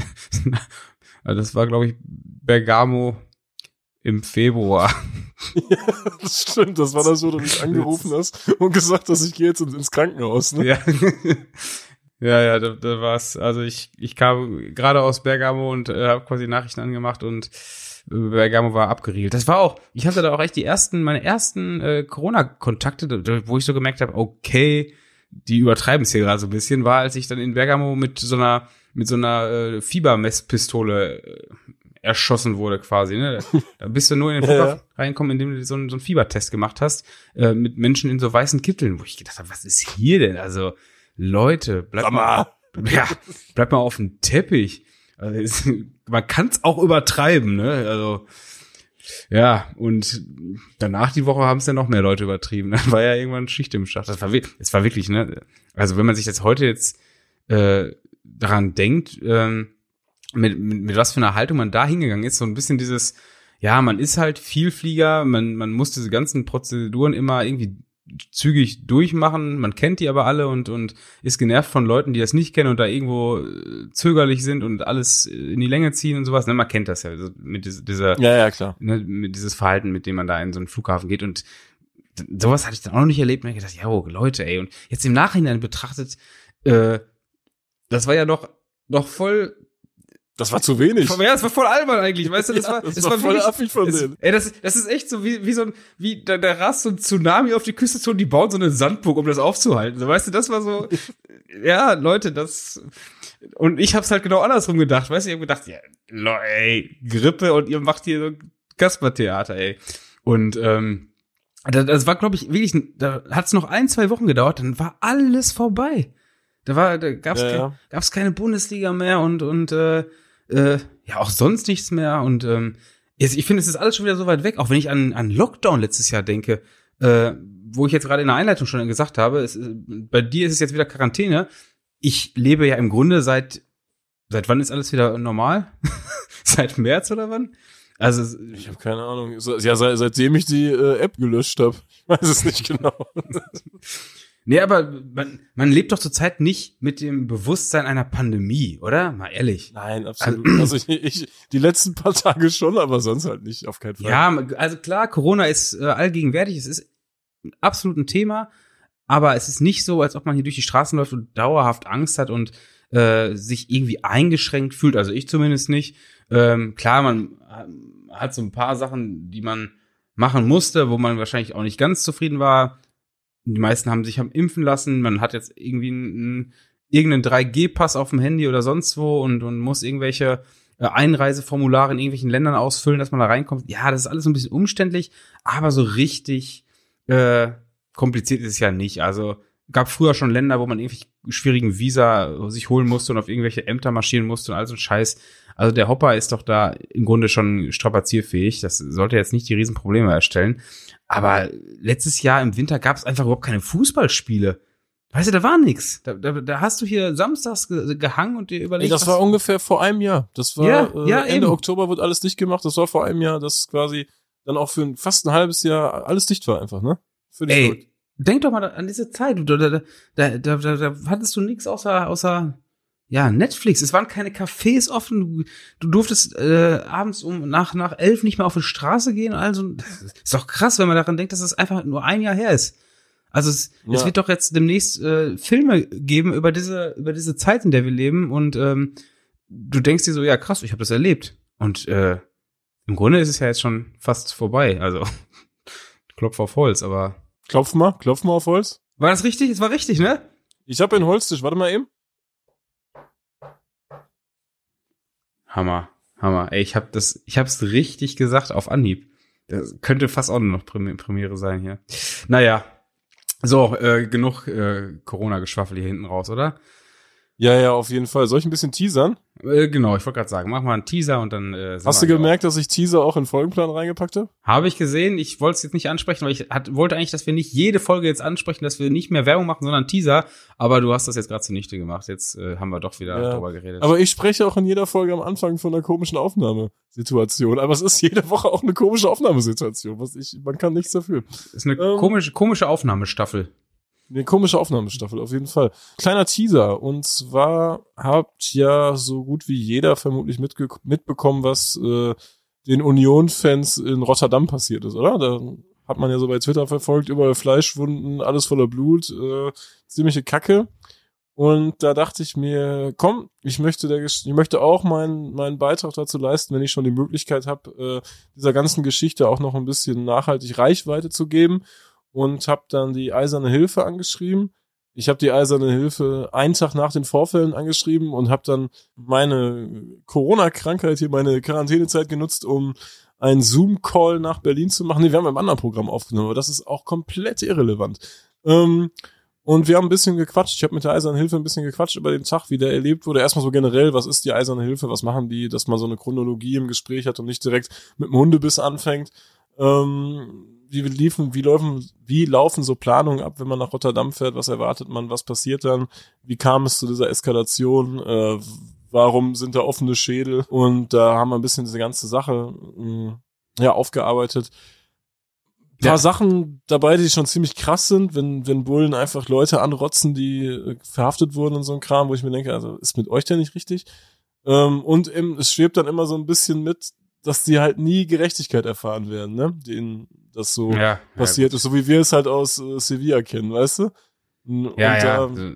Also das war, glaube ich, Bergamo im Februar. Ja, das stimmt. Das war das, wo du mich angerufen hast und gesagt hast, ich gehe jetzt ins Krankenhaus. Ne? Ja, ja, ja, da, da war's. Also ich, ich kam gerade aus Bergamo und äh, habe quasi Nachrichten angemacht und äh, Bergamo war abgeriegelt. Das war auch, ich hatte da auch echt die ersten, meine ersten äh, Corona-Kontakte, da- wo ich so gemerkt habe, okay, die übertreiben es hier gerade so ein bisschen, war, als ich dann in Bergamo mit so einer, mit so einer äh, Fiebermesspistole äh, erschossen wurde quasi, ne? Da bist du nur in den Flughafen Ja. reinkommen, indem du so einen, so einen Fiebertest gemacht hast, äh, mit Menschen in so weißen Kitteln, wo ich gedacht habe, was ist hier denn? Also, Leute, bleibt mal, ja, bleibt mal auf dem Teppich. Also, es, man kann es auch übertreiben, ne? Also, ja, und danach die Woche haben es ja noch mehr Leute übertrieben. Dann war ja irgendwann Schicht im Schacht. Das war, wi- das war wirklich, ne? Also, wenn man sich jetzt heute jetzt äh, daran denkt, ähm, mit, mit, mit was für einer Haltung man da hingegangen ist, so ein bisschen dieses, ja, man ist halt Vielflieger, man, man muss diese ganzen Prozeduren immer irgendwie zügig durchmachen, man kennt die aber alle und, und ist genervt von Leuten, die das nicht kennen und da irgendwo äh, zögerlich sind und alles in die Länge ziehen und sowas, ne, man kennt das ja, also mit dieser, dieser Ja, ja, klar. ne, mit dieses Verhalten, mit dem man da in so einen Flughafen geht und d- sowas hatte ich dann auch noch nicht erlebt und ich gedacht, ja, oh, Leute, ey, und jetzt im Nachhinein betrachtet, äh, das war ja noch, noch voll. Das war zu wenig. Ja, es war voll albern eigentlich, weißt du, das Ja, war, das es war war voll wirklich, affig von es, denen. ey, das, das ist echt so wie, wie so ein, wie, da, da rast so ein Tsunami auf die Küste zu und die bauen so eine Sandburg, um das aufzuhalten, so, weißt du, das war so, ja, Leute, das, und ich hab's halt genau andersrum gedacht, weißt du, ich hab gedacht, ja, Leute, ey, Grippe und ihr macht hier so Kaspertheater, ey, und, ähm, das, das war, glaube ich, wirklich, da hat's noch ein, zwei Wochen gedauert, dann war alles vorbei. Da war, da gab's, Ja, kein, ja. gab's keine Bundesliga mehr und, und, äh, äh, ja, auch sonst nichts mehr. Und ähm, jetzt, ich finde, es ist alles schon wieder so weit weg. Auch wenn ich an, an Lockdown letztes Jahr denke, äh, wo ich jetzt gerade in der Einleitung schon gesagt habe, es, äh, bei dir ist es jetzt wieder Quarantäne. Ich lebe ja im Grunde seit, seit wann ist alles wieder normal? Seit März oder wann? Also, Ich habe keine Ahnung. So- Ja, seit, seitdem ich die äh, App gelöscht habe. Ich weiß es nicht genau. nee, aber man, man lebt doch zurzeit nicht mit dem Bewusstsein einer Pandemie, oder? Mal ehrlich. Nein, absolut. Also ich, ich die letzten paar Tage schon, aber sonst halt nicht, auf keinen Fall. Ja, also klar, Corona ist äh, allgegenwärtig, es ist absolut ein Thema, aber es ist nicht so, als ob man hier durch die Straßen läuft und dauerhaft Angst hat und äh, sich irgendwie eingeschränkt fühlt, also ich zumindest nicht. Ähm, klar, man äh, hat so ein paar Sachen, die man machen musste, wo man wahrscheinlich auch nicht ganz zufrieden war. Die meisten haben sich haben impfen lassen, man hat jetzt irgendwie einen, irgendeinen drei G Pass auf dem Handy oder sonst wo und, und muss irgendwelche äh, Einreiseformulare in irgendwelchen Ländern ausfüllen, dass man da reinkommt. Ja, das ist alles so ein bisschen umständlich, aber so richtig äh, kompliziert ist es ja nicht. Also gab früher schon Länder, wo man irgendwelche schwierigen Visa sich holen musste und auf irgendwelche Ämter marschieren musste und all so ein Scheiß. Also der Hopper ist doch da im Grunde schon strapazierfähig. Das sollte jetzt nicht die Riesenprobleme erstellen. Aber letztes Jahr im Winter gab es einfach überhaupt keine Fußballspiele. Weißt du, da war nix. Da, da, da hast du hier samstags ge gehangen und dir Ey, überlegt, das was- war ungefähr vor einem Jahr. Das war Ja, äh, ja, Ende eben. Oktober wird alles dicht gemacht. Das war vor einem Jahr, dass quasi dann auch für ein, fast ein halbes Jahr alles dicht war einfach, ne? Für Ey, denk doch mal an diese Zeit. Da, da, da, da, da, da hattest du nichts außer, außer ja, Netflix. Es waren keine Cafés offen. Du, du durftest äh, abends um nach nach elf nicht mehr auf die Straße gehen. Also das ist doch krass, wenn man daran denkt, dass es einfach nur ein Jahr her ist. Also es, Ja. es wird doch jetzt demnächst äh, Filme geben über diese über diese Zeit, in der wir leben. Und ähm, du denkst dir so, ja krass, ich habe das erlebt. Und äh, im Grunde ist es ja jetzt schon fast vorbei. Also Klopf auf Holz, aber Klopf mal, klopf mal auf Holz. War das richtig? Es war richtig, ne? Ich habe einen Holztisch. Warte mal eben. Hammer, Hammer. Ey, ich hab das, ich hab's richtig gesagt auf Anhieb. Das könnte fast auch noch Premiere sein hier. Naja. So, äh, genug äh, Corona-Geschwaffel hier hinten raus, oder? Ja, ja, auf jeden Fall. Soll ich ein bisschen teasern? Äh, genau, ich wollte gerade sagen, mach mal einen Teaser und dann äh, Hast du gemerkt, dass ich Teaser auch in den Folgenplan reingepackt habe? Habe ich gesehen. Ich wollte es jetzt nicht ansprechen, weil ich hat, wollte eigentlich, dass wir nicht jede Folge jetzt ansprechen, dass wir nicht mehr Werbung machen, sondern Teaser. Aber du hast das jetzt gerade zunichte gemacht. Jetzt äh, haben wir doch wieder ja. drüber geredet. Aber ich spreche auch in jeder Folge am Anfang von einer komischen Aufnahmesituation. Aber es ist jede Woche auch eine komische Aufnahmesituation. Was ich, man kann nichts dafür. Das ist eine ähm, komische, komische Aufnahmestaffel. Eine komische Aufnahmestaffel, auf jeden Fall. Kleiner Teaser. Und zwar habt ja so gut wie jeder vermutlich mitge- mitbekommen, was äh, den Union-Fans in Rotterdam passiert ist, oder? Da hat man ja so bei Twitter verfolgt, überall Fleischwunden, alles voller Blut, äh, ziemliche Kacke. Und da dachte ich mir, komm, ich möchte der, ich möchte auch meinen meinen Beitrag dazu leisten, wenn ich schon die Möglichkeit habe, äh, dieser ganzen Geschichte auch noch ein bisschen nachhaltig Reichweite zu geben. Und habe dann die Eiserne Hilfe angeschrieben. Ich habe die Eiserne Hilfe einen Tag nach den Vorfällen angeschrieben und habe dann meine Corona-Krankheit hier, meine Quarantänezeit genutzt, um einen Zoom-Call nach Berlin zu machen. Nee, wir haben ein anderes Programm aufgenommen, aber das ist auch komplett irrelevant. Ähm, und wir haben ein bisschen gequatscht. Ich habe mit der Eisernen Hilfe ein bisschen gequatscht über den Tag, wie der erlebt wurde. Erstmal so generell, was ist die Eiserne Hilfe, was machen die, dass man so eine Chronologie im Gespräch hat und nicht direkt mit dem Hundebiss anfängt. Ähm, Wie liefen, wie laufen, wie laufen so Planungen ab, wenn man nach Rotterdam fährt? Was erwartet man? Was passiert dann? Wie kam es zu dieser Eskalation? Äh, warum sind da offene Schädel? Und da haben wir ein bisschen diese ganze Sache mh, ja aufgearbeitet. Ein paar ja. Sachen dabei, die schon ziemlich krass sind, wenn wenn Bullen einfach Leute anrotzen, die äh, verhaftet wurden und so ein Kram, wo ich mir denke, also ist mit euch denn nicht richtig? Ähm, und im, es schwebt dann immer so ein bisschen mit, dass die halt nie Gerechtigkeit erfahren werden, ne? Denen das so ja, passiert ja, ist, so wie wir es halt aus äh, Sevilla kennen, weißt du? Und ja, ja. Da,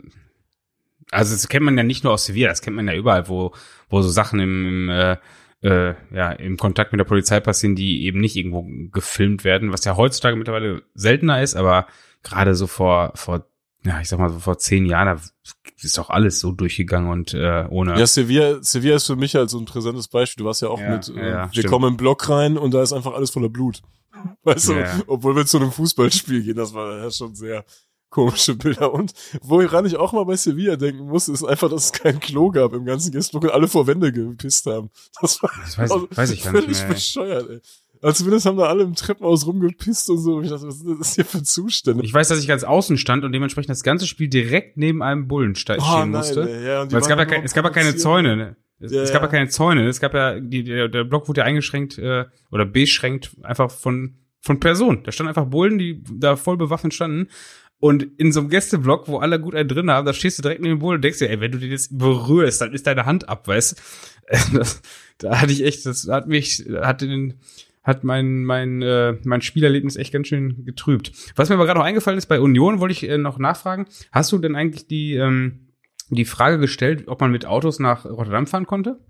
also das kennt man ja nicht nur aus Sevilla, das kennt man ja überall, wo wo so Sachen im, im äh, äh, ja im Kontakt mit der Polizei passieren, die eben nicht irgendwo gefilmt werden, was ja heutzutage mittlerweile seltener ist, aber gerade so vor vor ja, ich sag mal so vor zehn Jahren, da ist doch alles so durchgegangen und äh, ohne. Ja, Sevilla, Sevilla ist für mich halt so ein präsentes Beispiel. Du warst ja auch ja, mit, äh, ja, wir stimmt. kommen im Block rein und da ist einfach alles voller Blut. Weißt du, ja. obwohl wir zu einem Fußballspiel gehen, das war ja schon sehr komische Bilder. Und woran ich auch mal bei Sevilla denken muss, ist einfach, dass es kein Klo gab im ganzen Gästeblock und alle vor Wände gepisst haben. Das war das weiß, also weiß ich gar nicht völlig mehr. bescheuert, ey. Also zumindest haben da alle im Treppenhaus rumgepisst und so. Ich dachte, was ist das hier für Zustände? Ich weiß, dass ich ganz außen stand und dementsprechend das ganze Spiel direkt neben einem Bullen stehen oh, musste. Nein, ja, und Weil es gab ja, kein, es gab ja keine Zäune. Ne? Es, ja, es gab ja ja keine Zäune. Es gab ja, die, der, der Block wurde ja eingeschränkt äh, oder beschränkt einfach von von Personen. Da standen einfach Bullen, die da voll bewaffnet standen. Und in so einem Gästeblock, wo alle gut einen drin haben, da stehst du direkt neben dem Bullen und denkst dir, ey, wenn du den jetzt berührst, dann ist deine Hand ab, weißt du? Das, da hatte ich echt, das hat mich, hat den hat mein mein äh, mein Spielerlebnis echt ganz schön getrübt. Was mir aber gerade noch eingefallen ist, bei Union wollte ich äh, noch nachfragen, hast du denn eigentlich die ähm, die Frage gestellt, ob man mit Autos nach Rotterdam fahren konnte?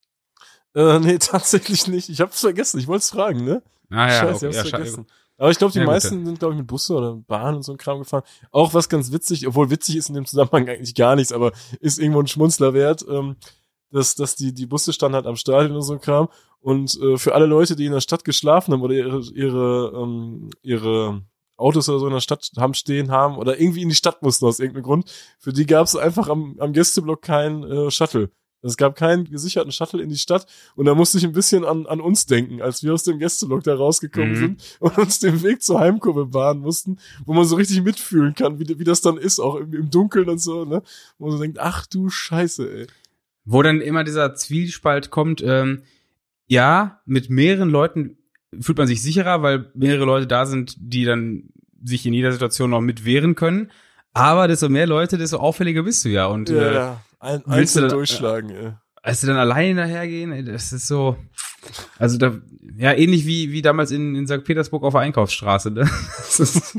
Äh, nee, tatsächlich nicht. Ich hab's vergessen, ich wollte es fragen, ne? Ah ja, Scheiße, okay, ich hab's ja, vergessen. Aber ich glaube, die ja, meisten gut. sind, glaube ich, mit Busse oder Bahn und so ein Kram gefahren. Auch was ganz witzig, obwohl witzig ist in dem Zusammenhang eigentlich gar nichts, aber ist irgendwo ein Schmunzler wert, ähm, dass, dass die, die Busse standen halt am Stadion und so ein Kram. Und äh, für alle Leute, die in der Stadt geschlafen haben oder ihre, ihre, ähm, ihre Autos oder so in der Stadt haben stehen haben oder irgendwie in die Stadt mussten aus irgendeinem Grund, für die gab es einfach am, am Gästeblock kein äh, Shuttle. Es gab keinen gesicherten Shuttle in die Stadt und da musste ich ein bisschen an, an uns denken, als wir aus dem Gästeblock da rausgekommen Mhm. sind und uns den Weg zur Heimkurve bahnen mussten, wo man so richtig mitfühlen kann, wie, wie das dann ist, auch im, im Dunkeln und so, ne? Wo man so denkt, ach du Scheiße, ey. Wo dann immer dieser Zwiespalt kommt, ähm, ja, mit mehreren Leuten fühlt man sich sicherer, weil mehrere Leute da sind, die dann sich in jeder Situation noch mit wehren können. Aber desto mehr Leute, desto auffälliger bist du ja. Und Ja, äh, ja. Ein, willst einzeln du dann- durchschlagen, ey. als sie dann alleine dahergehen, ey, das ist so, also da, ja, ähnlich wie wie damals in, in Sankt Petersburg auf der Einkaufsstraße, ne? Das ist,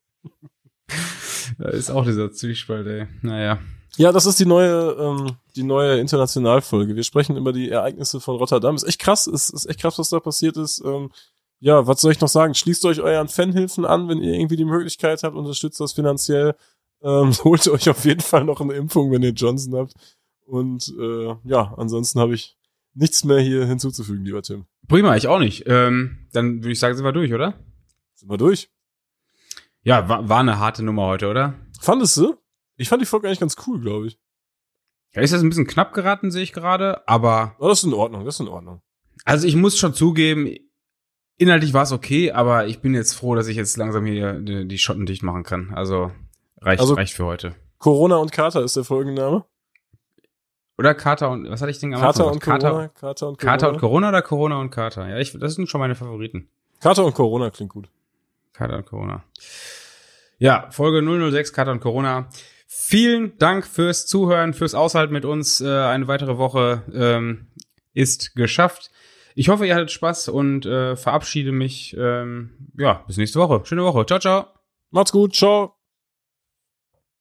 da ist auch dieser Zwiespalt, ey. Naja. Ja, das ist die neue, ähm, die neue Internationalfolge. Wir sprechen über die Ereignisse von Rotterdam. Ist echt krass, ist, ist echt krass, was da passiert ist. Ähm, ja, was soll ich noch sagen? Schließt euch euren Fanhilfen an, wenn ihr irgendwie die Möglichkeit habt, unterstützt das finanziell. Ähm, holt euch auf jeden Fall noch eine Impfung, wenn ihr Johnson habt. Und äh, ja, ansonsten habe ich nichts mehr hier hinzuzufügen, lieber Tim. Prima, ich auch nicht. Ähm, dann würde ich sagen, sind wir durch, oder? Sind wir durch? Ja, war, war eine harte Nummer heute, oder? Fandest du? Ich fand die Folge eigentlich ganz cool, glaube ich. Ja, ist das ein bisschen knapp geraten, sehe ich gerade, aber... Oh, das ist in Ordnung, das ist in Ordnung. Also ich muss schon zugeben, inhaltlich war es okay, aber ich bin jetzt froh, dass ich jetzt langsam hier die, die Schotten dicht machen kann. Also reicht, also, reicht für heute. Corona und Kater ist der Folgenname. Oder Kater und, was hatte ich denn am Kater Anfang und gesagt? Corona, Kater und Corona. Kater und Corona oder Corona und Kater? Ja, ich, das sind schon meine Favoriten. Kater und Corona klingt gut. Kater und Corona. Ja, Folge null null sechs, Kater und Corona. Vielen Dank fürs Zuhören, fürs Aushalten mit uns. Äh, eine weitere Woche ähm, ist geschafft. Ich hoffe, ihr hattet Spaß und äh, verabschiede mich. Ähm, ja, bis nächste Woche. Schöne Woche. Ciao, ciao. Macht's gut. Ciao.